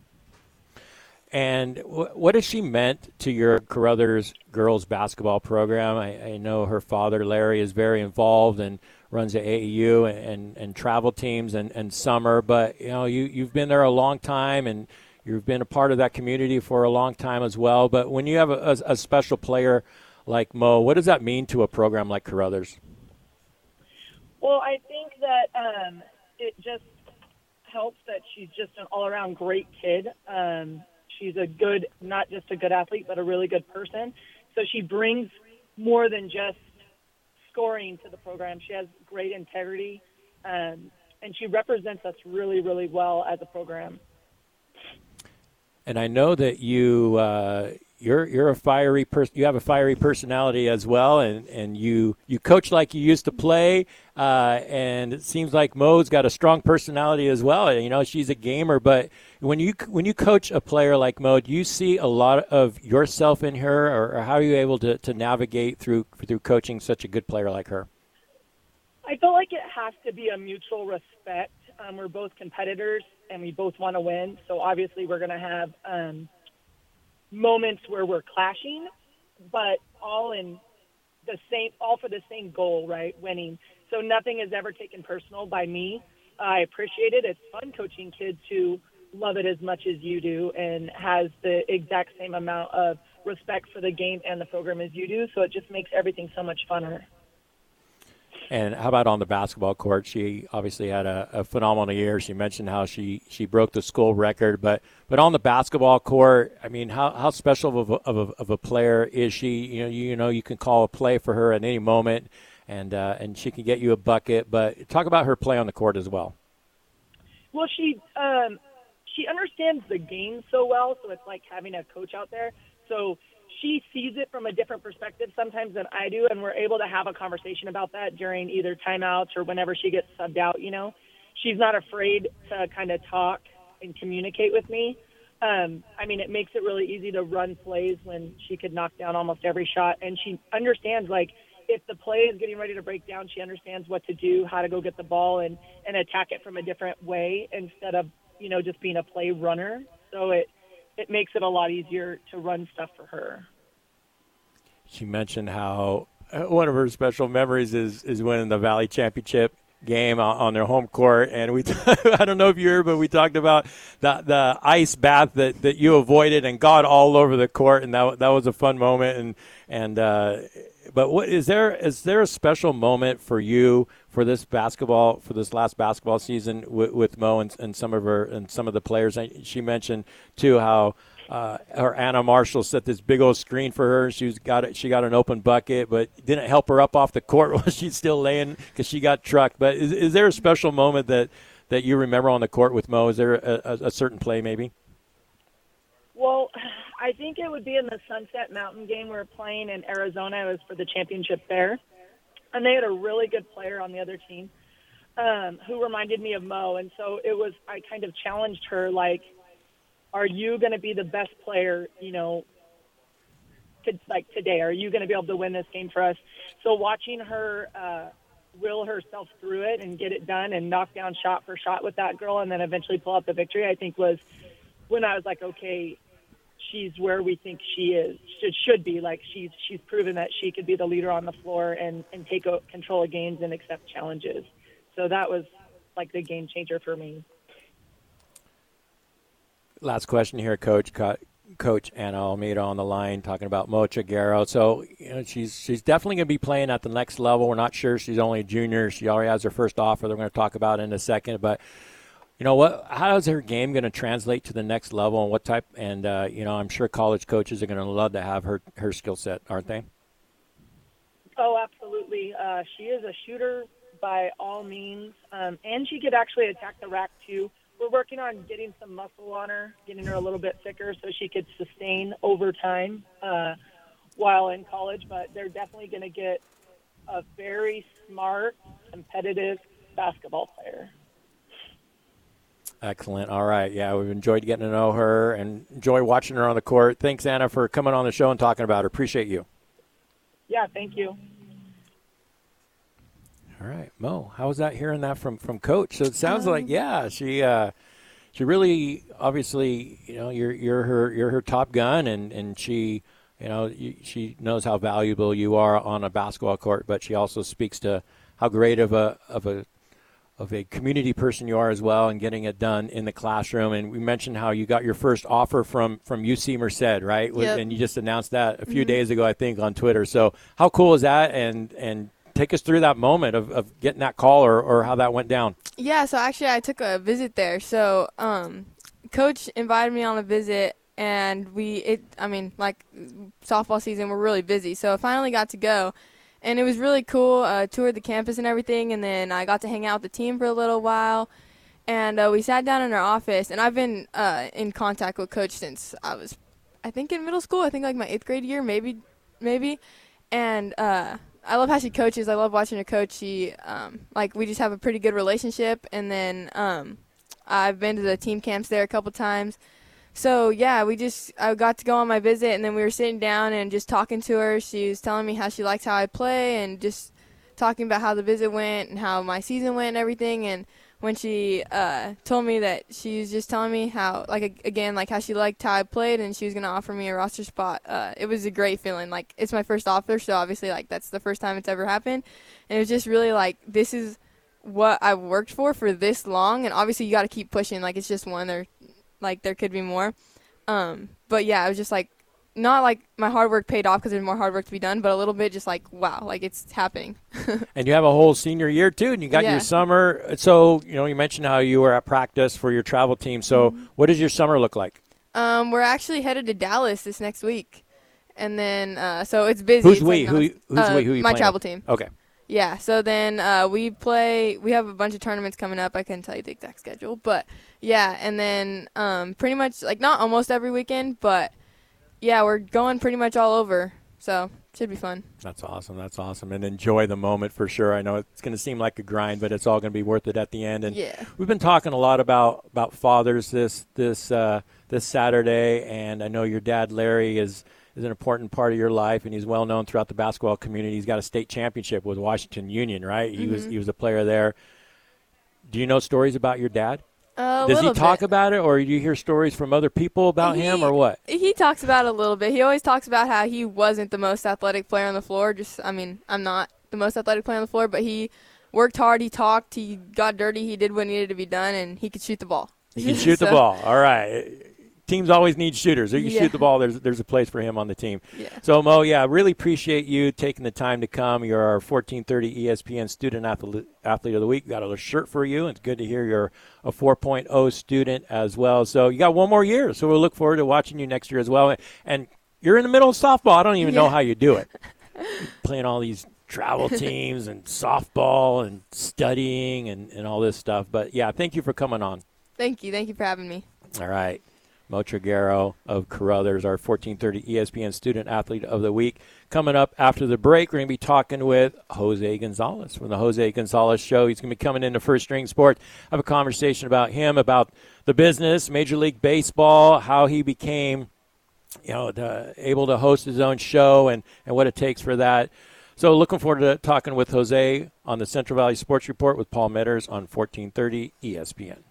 And w- what has she meant to your Carruthers girls basketball program? I, I know her father, Larry, is very involved and runs the A A U and, and, and travel teams and, and summer. But, you know, you, you've been there a long time, and you've been a part of that community for a long time as well. But when you have a, a, a special player like Mo, what does that mean to a program like Carruthers? Well, I think that um, – it just helps that she's just an all-around great kid. Um, she's a good, not just a good athlete, but a really good person. So she brings more than just scoring to the program. She has great integrity, um, and she represents us really, really well as a program. And I know that you uh, you're you're a fiery person. You have a fiery personality as well, and, and you you coach like you used to play. Uh, and it seems like Mo's got a strong personality as well. You know, she's a gamer. But when you when you coach a player like Mo, do you see a lot of yourself in her, or, or how are you able to, to navigate through through coaching such a good player like her? I feel like it has to be a mutual respect. Um, we're both competitors, and we both want to win. So obviously we're going to have um, moments where we're clashing, but all in the same, all for the same goal, right? Winning. So nothing is ever taken personal by me. I appreciate it. It's fun coaching kids who love it as much as you do and has the exact same amount of respect for the game and the program as you do. So it just makes everything so much funner. And how about on the basketball court? She obviously had a, a phenomenal year. She mentioned how she, she broke the school record, but but on the basketball court, I mean, how, how special of a, of a of a player is she? You know, you, you know, you can call a play for her at any moment, and uh, and she can get you a bucket. But talk about her play on the court as well. Well, she um, she understands the game so well, so it's like having a coach out there. So she sees it from a different perspective sometimes than I do, and we're able to have a conversation about that during either timeouts or whenever she gets subbed out, you know. She's not afraid to kind of talk and communicate with me. Um, I mean, it makes it really easy to run plays when she could knock down almost every shot, and she understands, like, if the play is getting ready to break down, she understands what to do, how to go get the ball and, and attack it from a different way instead of, you know, just being a play runner. So it it makes it a lot easier to run stuff for her. She mentioned how one of her special memories is, is winning the Valley Championship game on their home court. And we, I don't know if you heard, but we talked about the the ice bath that, that you avoided and got all over the court. And that that was a fun moment. And, and, uh, but what is there, is there a special moment for you for this basketball, for this last basketball season with, with Mo and, and some of her, and some of the players? She mentioned too, how, Uh, her Anna Marshall set this big old screen for her. She was got it. She got an open bucket, but didn't help her up off the court while she's still laying because she got trucked. But is, is there a special moment that, that you remember on the court with Mo? Is there a, a, a certain play maybe? Well, I think it would be in the Sunset Mountain game we were playing in Arizona. It was for the championship there, and they had a really good player on the other team um, who reminded me of Mo. And so it was. I kind of challenged her, like, are you going to be the best player, you know, to, like today? Are you going to be able to win this game for us? So watching her uh, will herself through it and get it done and knock down shot for shot with that girl and then eventually pull out the victory, I think was when I was like, okay, she's where we think she is. It should be. Like, she's she's proven that she could be the leader on the floor and, and take a, control of games and accept challenges. So that was like the game changer for me. Last question here, Coach. Coach Anna Almeida on the line talking about Mo Chiguero. So, you know, she's she's definitely going to be playing at the next level. We're not sure. She's only a junior. She already has her first offer that we're going to talk about in a second. But, you know, what? How is her game going to translate to the next level, and what type? And, uh, you know, I'm sure college coaches are going to love to have her, her skill set, aren't they? Oh, absolutely. Uh, she is a shooter by all means, um, and she could actually attack the rack, too. We're working on getting some muscle on her, getting her a little bit thicker so she could sustain over time uh, while in college. But they're definitely going to get a very smart, competitive basketball player. Excellent. All right. Yeah, we've enjoyed getting to know her and enjoy watching her on the court. Thanks, Anna, for coming on the show and talking about her. Appreciate you. Yeah, thank you. All right, Mo, how was that hearing that from, from Coach? So it sounds um, like, yeah, she uh, she really obviously, you know, you're you're her you're her top gun, and, and she, you know, you, she knows how valuable you are on a basketball court, but she also speaks to how great of a of a of a community person you are as well, and getting it done in the classroom. And we mentioned how you got your first offer from from U C Merced, right? Yep. And you just announced that a few mm-hmm. days ago, I think, on Twitter. So how cool is that? And and take us through that moment of, of getting that call, or, or how that went down. Yeah, so actually I took a visit there. So um, Coach invited me on a visit, and we, it. I mean, like, softball season, we're really busy. So I finally got to go, and it was really cool. Uh, toured the campus and everything, and then I got to hang out with the team for a little while. And uh, we sat down in our office, and I've been uh, in contact with Coach since I was, I think, in middle school. I think like my eighth grade year, maybe, maybe. And uh, I love how she coaches. I love watching her coach. She, um, like, we just have a pretty good relationship. And then um, I've been to the team camps there a couple times. So, yeah, we just, I got to go on my visit, and then we were sitting down and just talking to her. She was telling me how she likes how I play, and just talking about how the visit went and how my season went and everything. And when she uh, told me that, she was just telling me how, like, again, like how she liked how I played, and she was going to offer me a roster spot. Uh, it was a great feeling. Like, it's my first offer, so obviously, like, that's the first time it's ever happened. And it was just really like, this is what I've worked for for this long, and obviously you got to keep pushing. Like, it's just one or like there could be more. Um, but yeah, it was just like not like my hard work paid off because there's more hard work to be done, but a little bit just like wow, like it's happening. And you have a whole senior year too, and you got Yeah. your summer. So you know, you mentioned how you were at practice for your travel team. So Mm-hmm. what does your summer look like? Um, we're actually headed to Dallas this next week, and then uh, so it's busy. Who's It's we? like Who? non- Who's uh, we? Who you My playing travel with? team. Okay. Yeah, so then uh, we play, we have a bunch of tournaments coming up. I couldn't tell you the exact schedule, but yeah, and then um, pretty much, like not almost every weekend, but yeah, we're going pretty much all over, so should be fun. That's awesome. That's awesome. And enjoy the moment for sure. I know it's going to seem like a grind, but it's all going to be worth it at the end. And Yeah. we've been talking a lot about, about fathers this this uh, this Saturday, and I know your dad, Larry, is is an important part of your life, and he's well known throughout the basketball community. He's got a state championship with Washington Union, right? He was Mhm. he was a player there. Do you know stories about your dad? A Does he little talk bit. about it, or do you hear stories from other people about him, He- or what? He talks about it a little bit. He always talks about how he wasn't the most athletic player on the floor. Just, I mean, I'm not the most athletic player on the floor, but he worked hard, he talked, he got dirty, he did what needed to be done, and he could shoot the ball. He can shoot the So- ball. All right. Teams always need shooters. If you Yeah. shoot the ball, there's there's a place for him on the team. Yeah. So, Mo, yeah, really appreciate you taking the time to come. You're our fourteen thirty E S P N Student Athlete, Athlete of the Week. Got a little shirt for you. It's good to hear you're a four point oh student as well. So you got one more year. So we'll look forward to watching you next year as well. And you're in the middle of softball. I don't even know Yeah. how you do it. Playing all these travel teams and softball and studying and, and all this stuff. But, yeah, thank you for coming on. Thank you. Thank you for having me. All right. Mo Triguero of Carruthers, our fourteen thirty E S P N Student Athlete of the Week. Coming up after the break, we're going to be talking with Jose Gonzalez from the Jose Gonzalez Show. He's going to be coming into First String Sports. Have a conversation about him, about the business, Major League Baseball, how he became, you know, the, able to host his own show and, and what it takes for that. So looking forward to talking with Jose on the Central Valley Sports Report with Paul Metters on fourteen thirty E S P N.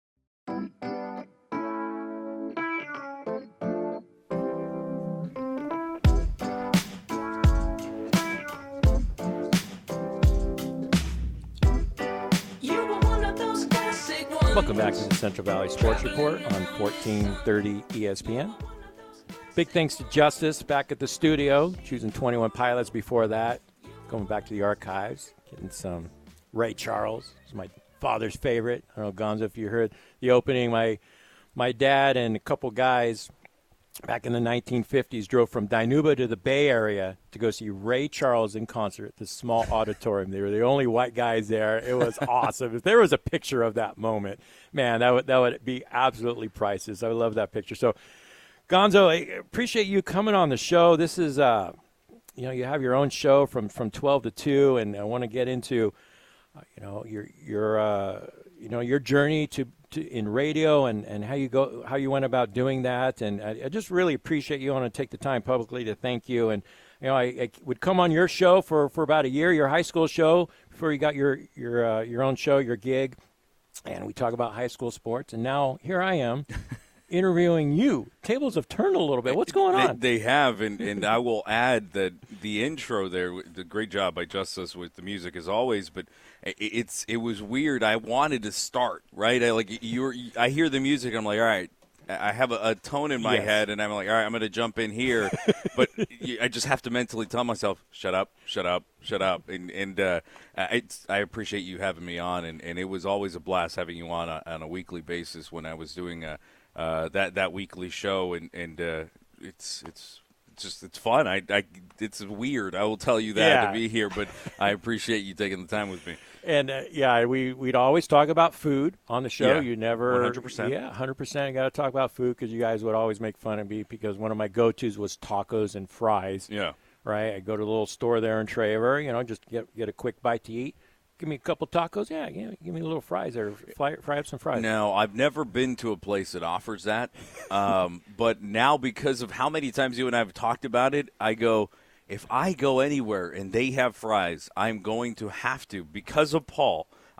Welcome back to the Central Valley Sports Report on fourteen thirty E S P N. Big thanks to Justice back at the studio, choosing twenty-one Pilots before that. Going back to the archives, getting some Ray Charles. It's my father's favorite. I don't know, Gonzo, if you heard the opening. My my dad and a couple guys back in the nineteen fifties drove from Dinuba to the Bay Area to go see Ray Charles in concert at this small auditorium. They were the only white guys there. It was awesome. If there was a picture of that moment, man, that would that would be absolutely priceless. I would love that picture. So, Gonzo, I appreciate you coming on the show. This is, uh, you know, you have your own show from, from twelve to two, and I want to get into, uh, you know, your your uh, you know your journey to. To, in radio and, and how you go how you went about doing that, and I, I just really appreciate you. I want to take the time publicly to thank you. And you know I, I would come on your show for, for about a year, your high school show, before you got your your uh, your own show, your gig, and we talk about high school sports. And now here I am interviewing you. Tables have turned a little bit. What's going on? They, they have, and, and I will add that the intro there, the great job by Justice with the music as always, but it, it's it was weird. I wanted to start, right? I like you're I hear the music, I'm like, all right, I have a, a tone in my Yes. head, and I'm like, all right, I'm going to jump in here, but you- I just have to mentally tell myself, shut up, shut up, shut up, and and uh, I I appreciate you having me on, and, and it was always a blast having you on a, on a weekly basis when I was doing a, uh, that that weekly show, and and uh, it's it's. It's just it's fun. I, I it's weird. I will tell you that Yeah. to be here, but I appreciate you taking the time with me. And uh, yeah, we we'd always talk about food on the show. Yeah, you never one hundred percent. Yeah, one hundred percent. You got to talk about food because you guys would always make fun of me because one of my go-tos was tacos and fries. Yeah. Right. I go to the little store there in Traver. You know, just get get a quick bite to eat. Give me a couple tacos. Yeah, yeah. Give me a little fries there. Fry, fry up some fries. No, I've never been to a place that offers that. Um, but now, because of how many times you and I have talked about it, I go, if I go anywhere and they have fries, I'm going to have to, because of Paul,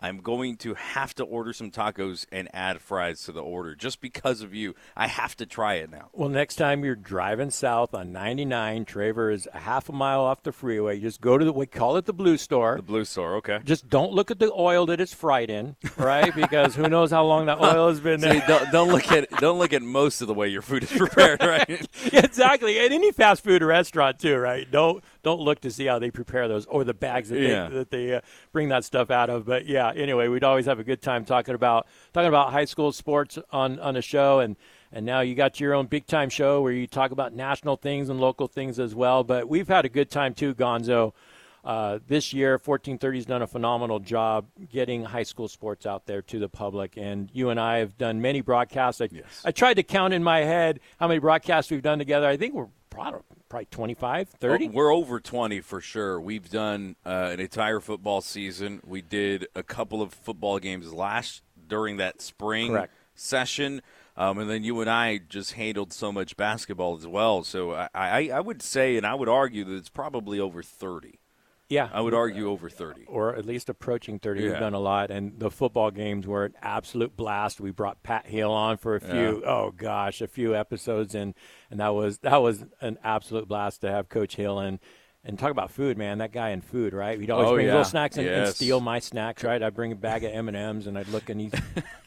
I'm going to have to order some tacos and add fries to the order just because of you. I have to try it now. Well, next time you're driving south on ninety-nine, Traver is a half a mile off the freeway. You just go to the, we call it the Blue Store. The Blue Store, okay. Just don't look at the oil that it's fried in, right? Because who knows how long that oil has been there. See, don't, don't look at don't look at most of the way your food is prepared, right? Yeah, exactly. At any fast food restaurant too, right? Don't don't look to see how they prepare those or the bags that Yeah. they, that they uh, bring that stuff out of. But yeah, anyway, we'd always have a good time talking about talking about high school sports on on a show, and and now you got your own big time show where you talk about national things and local things as well. But we've had a good time too, Gonzo. Uh, this year, fourteen thirty has done a phenomenal job getting high school sports out there to the public, and you and I have done many broadcasts. I, Yes. I tried to count in my head how many broadcasts we've done together. I think we're probably, probably twenty-five, thirty. Oh, we're over twenty for sure. We've done uh, an entire football season. We did a couple of football games last during that spring Correct. session. Um, and then you and I just handled so much basketball as well. So I, I, I would say, and I would argue that it's probably over thirty. Yeah. I would argue over thirty. Or at least approaching thirty. We've Yeah. done a lot. And the football games were an absolute blast. We brought Pat Hill on for a few, oh gosh, a few episodes. And, and that was that was an absolute blast to have Coach Hill in. And talk about food, man. That guy in food, right? We'd always Oh, bring yeah. little snacks and, and Yes. steal my snacks, right? I'd bring a bag of M and M's, and I'd look, and he's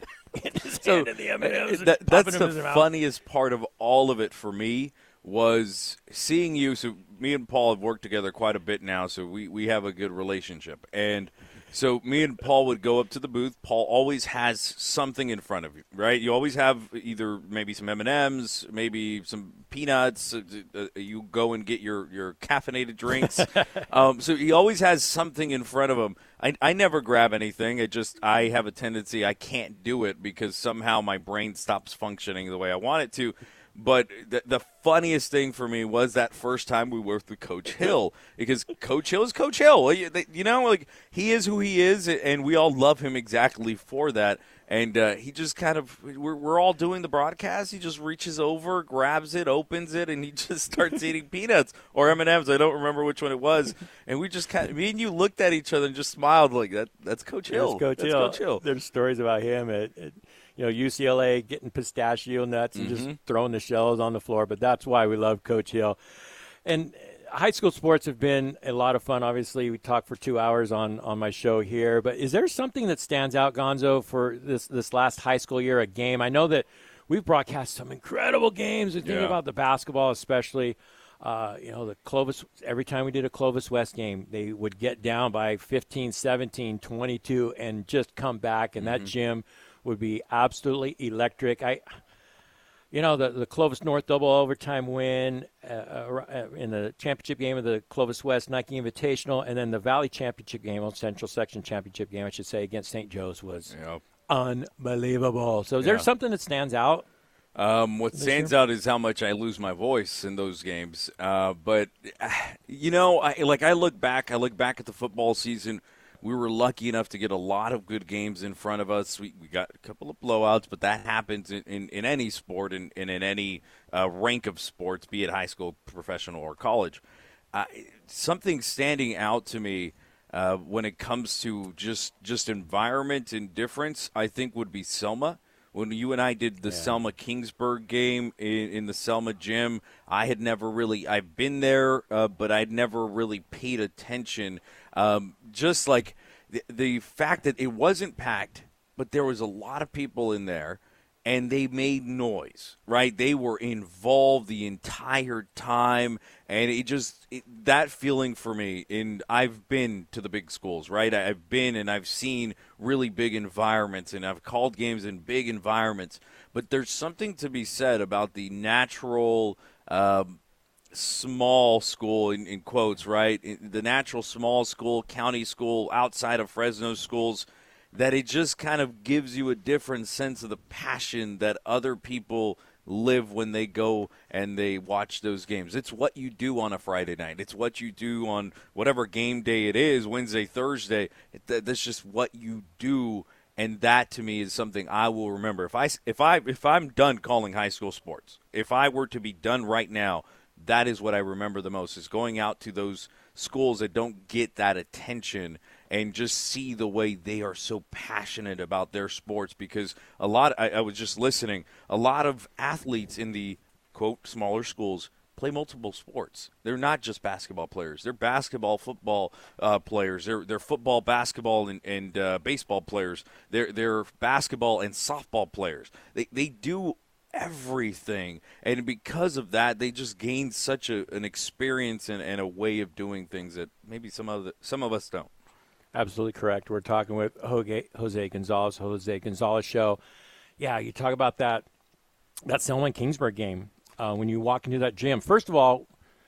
in his So hand in the M and M's. that, and that's popping the them in his mouth. funniest part of all of it for me was seeing you. So me and Paul have worked together quite a bit now, so we, we have a good relationship. And so me and Paul would go up to the booth. Paul always has something in front of you, right? You always have either maybe some M and M's, maybe some peanuts. Uh, uh, you go and get your, your caffeinated drinks. um, so he always has something in front of him. I, I never grab anything. It just I have a tendency I can't do it because somehow my brain stops functioning the way I want it to. But the, the funniest thing for me was that first time we worked with Coach Hill, because Coach Hill is Coach Hill. You, they, you know, like he is who he is, and we all love him exactly for that. And uh, he just kind of, we're, we're all doing the broadcast. He just reaches over, grabs it, opens it, and he just starts eating peanuts or M and M's. I don't remember which one it was. And we just kind of, me and you looked at each other and just smiled like that. That's Coach Hill. That's Coach That's Hill. Coach Hill. There's stories about him at, at you know U C L A getting pistachio nuts and Mm-hmm. just throwing the shells on the floor. But that's why we love Coach Hill. And high school sports have been a lot of fun. Obviously, we talked for two hours on, on my show here. But is there something that stands out, Gonzo, for this this last high school year? A game? I know that we've broadcast some incredible games. Thinking Yeah. about the basketball, especially. Uh, you know, the Clovis, every time we did a Clovis West game, they would get down by fifteen, seventeen, twenty-two and just come back, and Mm-hmm. that gym would be absolutely electric. I, you know, the, the Clovis North double overtime win uh, uh, in the championship game of the Clovis West Nike Invitational, and then the Valley Championship game, or Central Section Championship game, I should say, against Saint Joe's was Yep. unbelievable. So is there Yeah. something that stands out? Um, what stands out is how much I lose my voice in those games. Uh, but uh, you know, I, like I look back, I look back at the football season. We were lucky enough to get a lot of good games in front of us. We, we got a couple of blowouts, but that happens in, in, in any sport and, and in any uh, rank of sports, be it high school, professional, or college. Uh, something standing out to me uh, when it comes to just just environment and difference, I think, would be Selma. When you and I did the Yeah. Selma Kingsburg game in, in the Selma gym, I had never really, I've been there, uh, but I'd never really paid attention. Um, just like the, the fact that it wasn't packed, but there was a lot of people in there, and they made noise, right? They were involved the entire time, and it just it, that feeling for me. And I've been to the big schools, right? I've been and I've seen really big environments, and I've called games in big environments. But there's something to be said about the natural um, small school, in, in quotes, right? The natural small school, county school, outside of Fresno schools, that it just kind of gives you a different sense of the passion that other people live when they go and they watch those games. It's what you do on a Friday night. It's what you do on whatever game day it is, Wednesday, Thursday. It, that's just what you do, and that to me is something I will remember. If I if I if I'm done calling high school sports, if I were to be done right now, that is what I remember the most, is going out to those schools that don't get that attention and just see the way they are so passionate about their sports. Because a lot, I, I was just listening, a lot of athletes in the, quote, smaller schools play multiple sports. They're not just basketball players. They're basketball, football uh, players. They're they're football, basketball, and, and uh, baseball players. They're they're basketball and softball players. They they do everything, and because of that, they just gain such a, an experience and, and a way of doing things that maybe some of the, some of us don't. Absolutely correct. We're talking with Jose Gonzalez, Jose Gonzalez Show. Yeah, you talk about that that Selma and Kingsburg game. Uh, when you walk into that gym, first of all,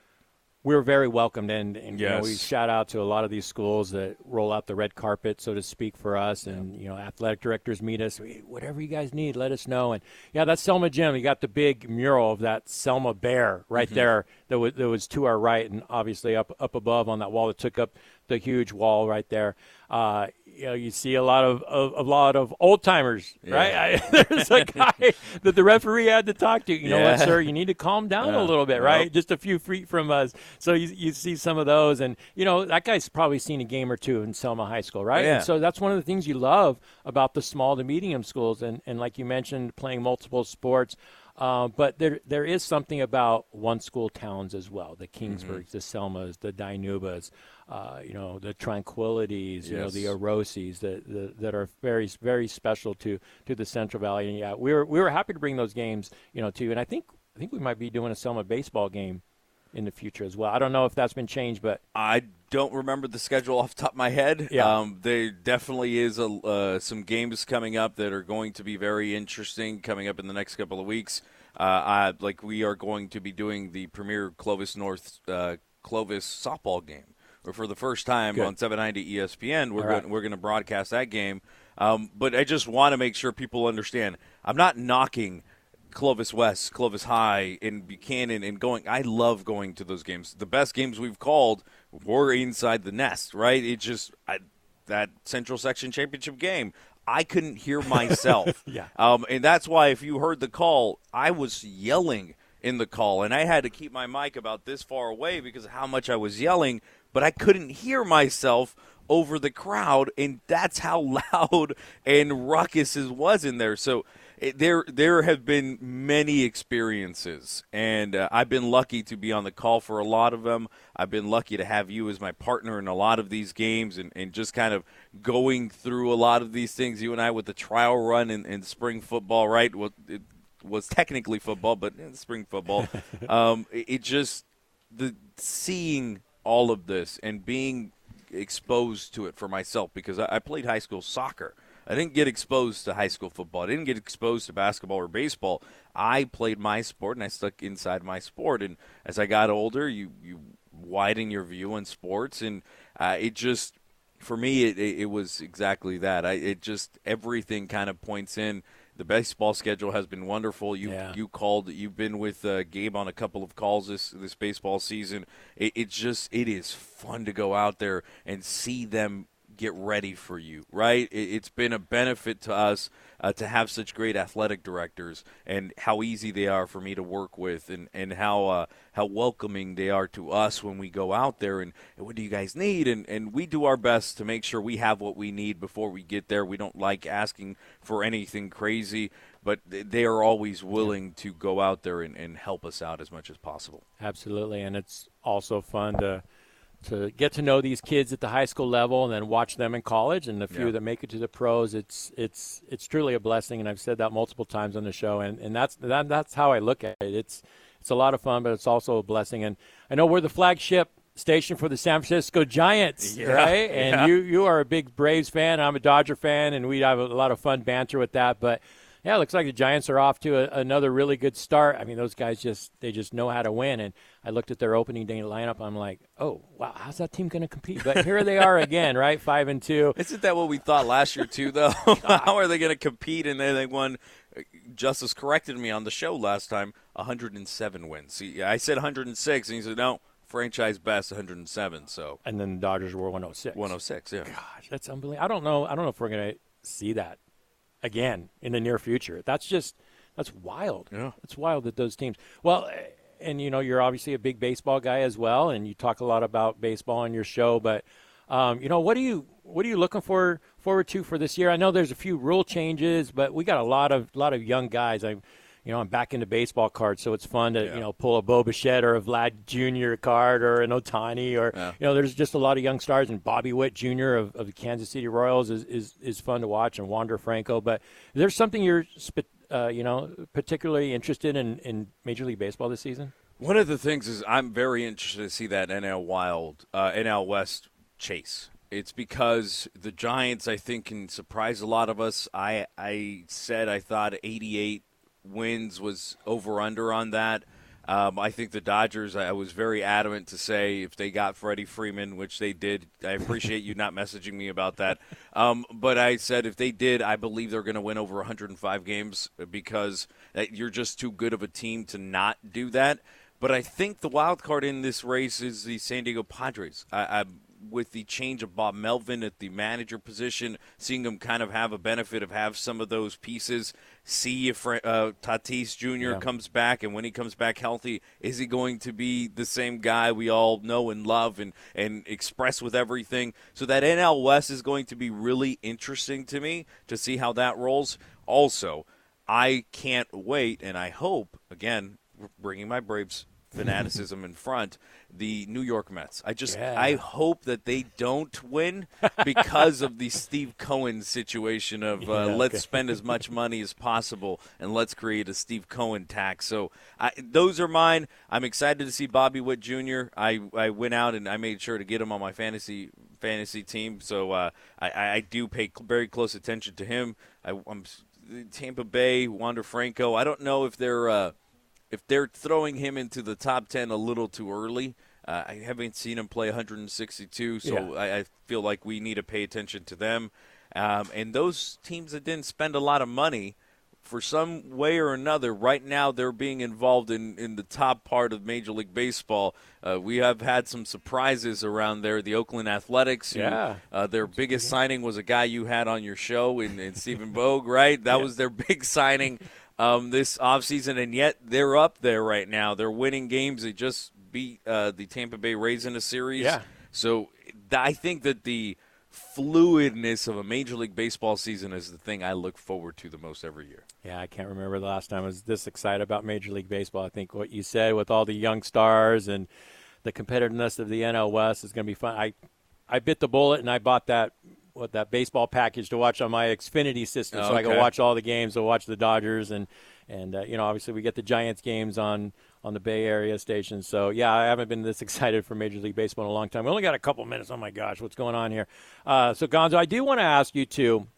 we were very welcomed, and, and yes. you know, we shout out to a lot of these schools that roll out the red carpet, so to speak, for us. And, you know, athletic directors meet us. Hey, whatever you guys need, let us know. And, yeah, that's Selma Gym. You got the big mural of that Selma bear right mm-hmm. there that was, that was to our right, and obviously up up above on that wall that took up the huge wall right there. Uh, you know, you see a lot of, of a lot of old timers, yeah. right? I, there's a guy that the referee had to talk to. You know yeah. what, sir? You need to calm down yeah. a little bit, right? Yep. Just a few feet from us. So you you see some of those, and you know that guy's probably seen a game or two in Selma High School, right? Yeah. And so that's one of the things you love about the small to medium schools, and and like you mentioned, playing multiple sports. Uh, but there there is something about one school towns as well, the Kingsburgs, mm-hmm. the Selmas, the Dinubas, uh, you know, the Tranquilities, yes. you know, the Orosis that, that that are very, very special to, to the Central Valley. And, yeah, we were we were happy to bring those games, you know, too. And I think I think we might be doing a Selma baseball game in the future as well. I don't know if that's been changed, but I don't remember the schedule off the top of my head. Yeah. Um, there definitely is a, uh, some games coming up that are going to be very interesting coming up in the next couple of weeks. Uh, I, like we are going to be doing the premier Clovis North uh, Clovis softball game, or for the first time Good. on seven ninety E S P N. We're right. going we're going to broadcast that game. Um, but I just want to make sure people understand. I'm not knocking Clovis West, Clovis High, and Buchanan, and going. I love going to those games. The best games we've called were inside the nest, right? It just I, that Central Section Championship game, I couldn't hear myself. yeah, um, and that's why if you heard the call, I was yelling in the call, and I had to keep my mic about this far away because of how much I was yelling, but I couldn't hear myself over the crowd, and that's how loud and ruckus it was in there. So it, there there have been many experiences, and uh, I've been lucky to be on the call for a lot of them. I've been lucky to have you as my partner in a lot of these games, and, and just kind of going through a lot of these things. You and I with the trial run in, in spring football, right? Well, it was technically football, but in spring football. um, it, it just the seeing all of this and being exposed to it for myself, because I, I played high school soccer. I didn't get exposed to high school football. I didn't get exposed to basketball or baseball. I played my sport, and I stuck inside my sport. And as I got older, you, you widen your view on sports, and uh, it just, for me, it, it, it was exactly that. I, it just, everything kind of points in. The baseball schedule has been wonderful. You yeah. you called. You've been with uh, Gabe on a couple of calls this this baseball season. It, it's just it is fun to go out there and see them get ready for you. Right? It, it's been a benefit to us uh, to have such great athletic directors, and how easy they are for me to work with, and and how uh, how welcoming they are to us when we go out there. And, and what do you guys need? And and we do our best to make sure we have what we need before we get there. We don't like asking for anything crazy, but they are always willing to go out there and, and help us out as much as possible. Absolutely, and it's also fun to to get to know these kids at the high school level and then watch them in college, and the few yeah. that make it to the pros. It's it's it's truly a blessing, and I've said that multiple times on the show, and, and that's that, that's how I look at it. It's it's a lot of fun, but it's also a blessing. And I know we're the flagship station for the San Francisco Giants, yeah, right? And yeah. you you are a big Braves fan. I'm a Dodger fan, and we have a lot of fun banter with that. But yeah, it looks like the Giants are off to a, another really good start. I mean, those guys just they just know how to win. And I looked at their opening day lineup. I'm like, oh wow, how's that team going to compete? But here they are again, right? Five and two. Isn't that what we thought last year too, though? How are they going to compete? And then they won. Justice corrected me on the show last time. one hundred seven wins. See, I said one hundred six, and he said no. Franchise best one hundred seven. So and then the Dodgers were one oh six. one oh six, yeah. Gosh, that's unbelievable. I don't know. I don't know if we're going to see that again in the near future. That's just that's wild. Yeah, it's wild that those teams. Well, and you know, you're obviously a big baseball guy as well, and you talk a lot about baseball on your show. But um, you know, what do you what are you looking for forward to for this year? I know there's a few rule changes, but we got a lot of lot of young guys. I, you know, I'm back into baseball cards, so it's fun to yeah. you know pull a Bo Bichette or a Vlad Junior card or an Ohtani or yeah. you know there's just a lot of young stars, and Bobby Witt Junior of, of the Kansas City Royals is, is, is fun to watch, and Wander Franco. But is there something you're uh, you know particularly interested in in Major League Baseball this season? One of the things is I'm very interested to see that N L Wild, uh, N L West chase. It's because the Giants, I think, can surprise a lot of us. I I said I thought eighty-eight wins was over-under on that. Um, I think the Dodgers, I was very adamant to say if they got Freddie Freeman, which they did. I appreciate you not messaging me about that. Um, but I said if they did, I believe they're going to win over one hundred five games because you're just too good of a team to not do that. But I think the wild card in this race is the San Diego Padres. I, I, with the change of Bob Melvin at the manager position, seeing them kind of have a benefit of have some of those pieces, see if uh, Tatis Junior Yeah. comes back, and when he comes back healthy, is he going to be the same guy we all know and love and, and express with everything? So that N L West is going to be really interesting to me to see how that rolls. Also, I can't wait, and I hope, again, bringing my Braves fanaticism in front, the New York Mets. I just yeah. I hope that they don't win because of the Steve Cohen situation of uh, yeah, let's okay. spend as much money as possible and let's create a Steve Cohen tax. So I, those are mine. I'm excited to see Bobby Witt Junior I, I went out and I made sure to get him on my fantasy fantasy team. So uh, I, I do pay very close attention to him. I, I'm Tampa Bay, Wander Franco. I don't know if they're uh, if they're throwing him into the top ten a little too early. Uh, I haven't seen him play one hundred sixty-two, so yeah. I, I feel like we need to pay attention to them. Um, and those teams that didn't spend a lot of money, for some way or another, right now they're being involved in, in the top part of Major League Baseball. Uh, we have had some surprises around there. The Oakland Athletics, who, yeah. uh, their biggest signing was a guy you had on your show in, in Stephen Vogt, right? That yeah. was their big signing um, this offseason, and yet they're up there right now. They're winning games. They just beat uh, the Tampa Bay Rays in a series. Yeah. So I think that the fluidness of a Major League Baseball season is the thing I look forward to the most every year. Yeah, I can't remember the last time I was this excited about Major League Baseball. I think what you said with all the young stars and the competitiveness of the N L West is going to be fun. I I bit the bullet and I bought that what that baseball package to watch on my Xfinity system, oh, so okay. I can watch all the games. I'll watch the Dodgers and and uh, you know obviously we get the Giants games on. on the Bay Area station. So, yeah, I haven't been this excited for Major League Baseball in a long time. We only got a couple minutes. Oh, my gosh, what's going on here? Uh, so, Gonzo, I do want to ask you, too,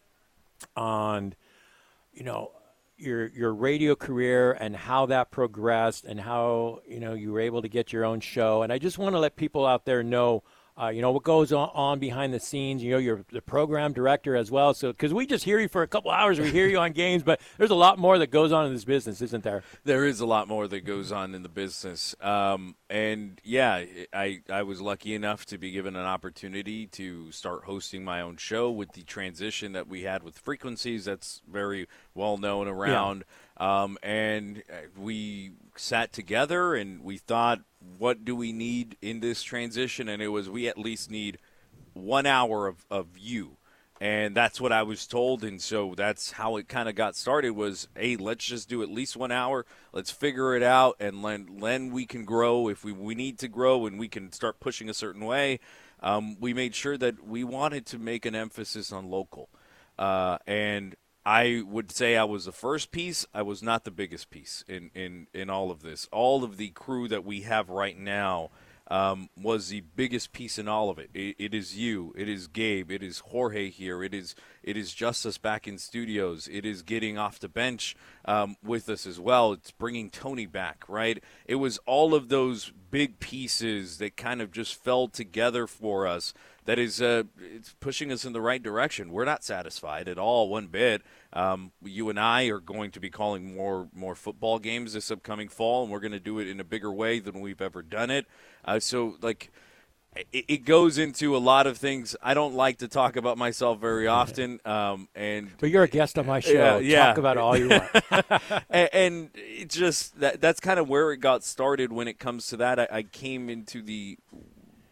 on, you know, your your radio career and how that progressed and how, you know, you were able to get your own show. And I just want to let people out there know, Uh, you know, what goes on, on behind the scenes. You know, you're the program director as well. So, because we just hear you for a couple hours, we hear you on games, but there's a lot more that goes on in this business, isn't there? There is a lot more that goes on in the business. Um, and, yeah, I, I was lucky enough to be given an opportunity to start hosting my own show with the transition that we had with Frequencies. That's very well known around. Yeah. Um, and we sat together and we thought, what do we need in this transition? And it was we at least need one hour of, of you. And that's what I was told. And so that's how it kind of got started was, hey, let's just do at least one hour. Let's figure it out. And then, then we can grow if we, we need to grow and we can start pushing a certain way. Um, we made sure that we wanted to make an emphasis on local. Uh, and I would say I was the first piece. I was not the biggest piece in, in, in all of this. All of the crew that we have right now um, was the biggest piece in all of it. it. It is you. It is Gabe. It is Jorge here. It is it is Justice back in studios. It is getting off the bench um, with us as well. It's bringing Tony back, right? It was all of those big pieces that kind of just fell together for us. That is uh, it's pushing us in the right direction. We're not satisfied at all one bit. Um, you and I are going to be calling more more football games this upcoming fall, and we're going to do it in a bigger way than we've ever done it. Uh, so, like, it, it goes into a lot of things. I don't like to talk about myself very often. Um, and But you're a guest on my show. Yeah, yeah. Talk about it all you want. and, and it just that, that's kind of where it got started when it comes to that. I, I came into the –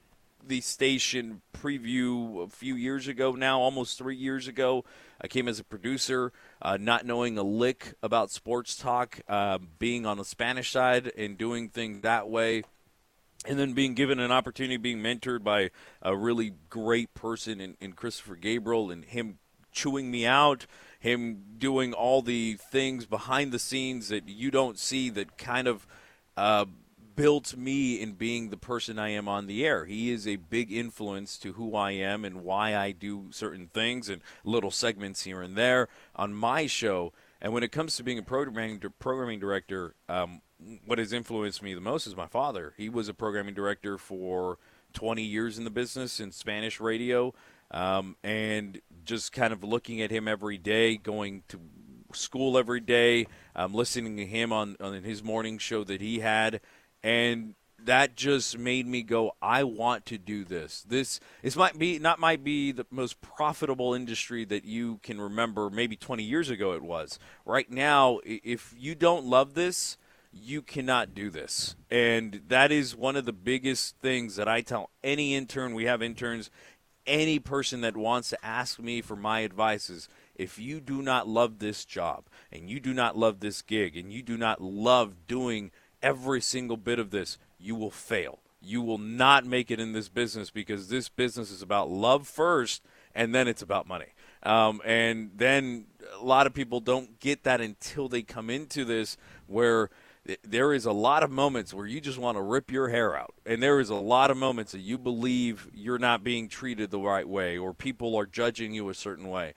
the station preview a few years ago now, almost three years ago. I came as a producer, uh, not knowing a lick about sports talk, uh, being on the Spanish side and doing things that way, and then being given an opportunity, being mentored by a really great person in, in Christopher Gabriel, and him chewing me out, him doing all the things behind the scenes that you don't see that kind of uh, built me in being the person I am on the air. He is a big influence to who I am and why I do certain things and little segments here and there on my show. And when it comes to being a programming programming director, um, what has influenced me the most is my father. He was a programming director for twenty years in the business in Spanish radio, um, and just kind of looking at him every day, going to school every day, um, listening to him on, on his morning show that he had, and that just made me go, I want to do this. This this might be not might be the most profitable industry that you can remember. Maybe twenty years ago it was. Right now, if you don't love this, you cannot do this. And that is one of the biggest things that I tell any intern. We have interns, any person that wants to ask me for my advice is, if you do not love this job and you do not love this gig and you do not love doing every single bit of this, you will fail. You will not make it in this business, because this business is about love first, and then it's about money. Um, and then a lot of people don't get that until they come into this, where there is a lot of moments where you just want to rip your hair out. And there is a lot of moments that you believe you're not being treated the right way, or people are judging you a certain way.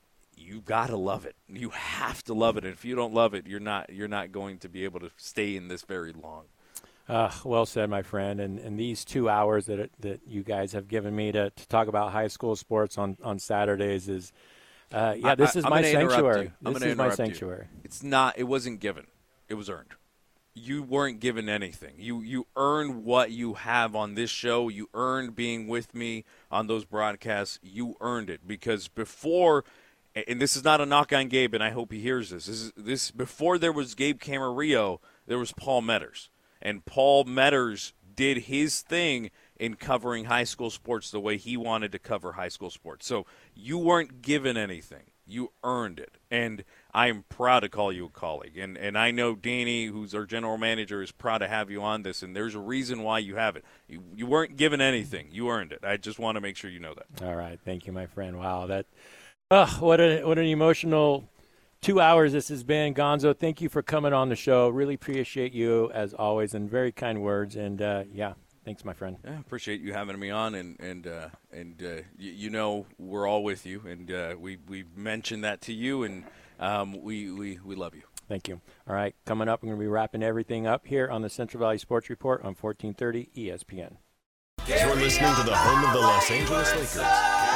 You got to love it. You have to love it. And if you don't love it, you're not you're not going to be able to stay in this very long. Uh, well said, my friend. And, and these two hours that it, that you guys have given me to, to talk about high school sports on, on Saturdays is, uh, yeah, this I, is I'm my sanctuary. This is my sanctuary. You. It's not. It wasn't given. It was earned. You weren't given anything. You you earned what you have on this show. You earned being with me on those broadcasts. You earned it, because before. And this is not a knock on Gabe, and I hope he hears this. This is this before there was Gabe Camarillo, there was Paul Metters, and Paul Metters did his thing in covering high school sports the way he wanted to cover high school sports. So you weren't given anything; you earned it, and I am proud to call you a colleague. And and I know Danny, who's our general manager, is proud to have you on this, and there's a reason why you have it. You you weren't given anything; you earned it. I just want to make sure you know that. All right, thank you, my friend. Wow, that. Oh, what a what an emotional two hours this has been. Gonzo, thank you for coming on the show. Really appreciate you, as always, and very kind words. And, uh, yeah, thanks, my friend. Yeah, appreciate you having me on. And, and, uh, and uh, you, you know we're all with you. And uh, we, we mentioned that to you, and um, we, we, we love you. Thank you. All right, coming up, we're going to be wrapping everything up here on the Central Valley Sports Report on fourteen thirty E S P N. You're listening to the home of the Los Angeles Lakers.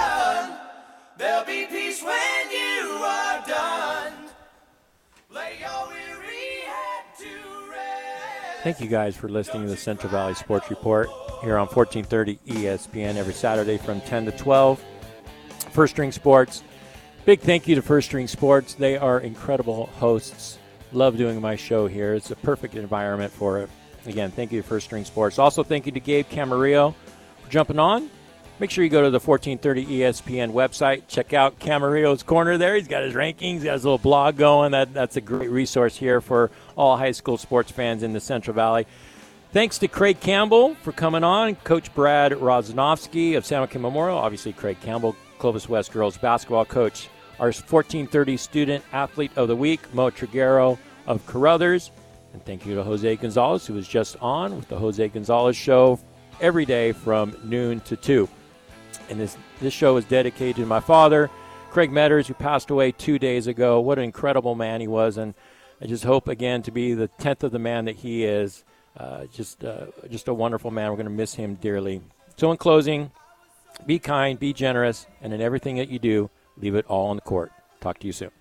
There'll be peace when you are done. Lay your weary head to rest. Thank you guys for listening to the Central Valley Sports Report here on fourteen thirty E S P N every Saturday from ten to twelve. First String Sports. Big thank you to First String Sports. They are incredible hosts. Love doing my show here. It's a perfect environment for it. Again, thank you to First String Sports. Also, thank you to Gabe Camarillo for jumping on. Make sure you go to the fourteen thirty E S P N website. Check out Camarillo's Corner there. He's got his rankings. He's got his little blog going. That, that's a great resource here for all high school sports fans in the Central Valley. Thanks to Craig Campbell for coming on. Coach Brad Rosnowski of San Joaquin Memorial. Obviously, Craig Campbell, Clovis West girls basketball coach. Our fourteen thirty Student Athlete of the Week, Mo Triguero of Carruthers. And thank you to Jose Gonzalez, who was just on with the Jose Gonzalez Show every day from noon to two. And this, this show is dedicated to my father, Craig Metters, who passed away two days ago. What an incredible man he was. And I just hope, again, to be the tenth of the man that he is. Uh, just, uh, just a wonderful man. We're going to miss him dearly. So in closing, be kind, be generous, and in everything that you do, leave it all on the court. Talk to you soon.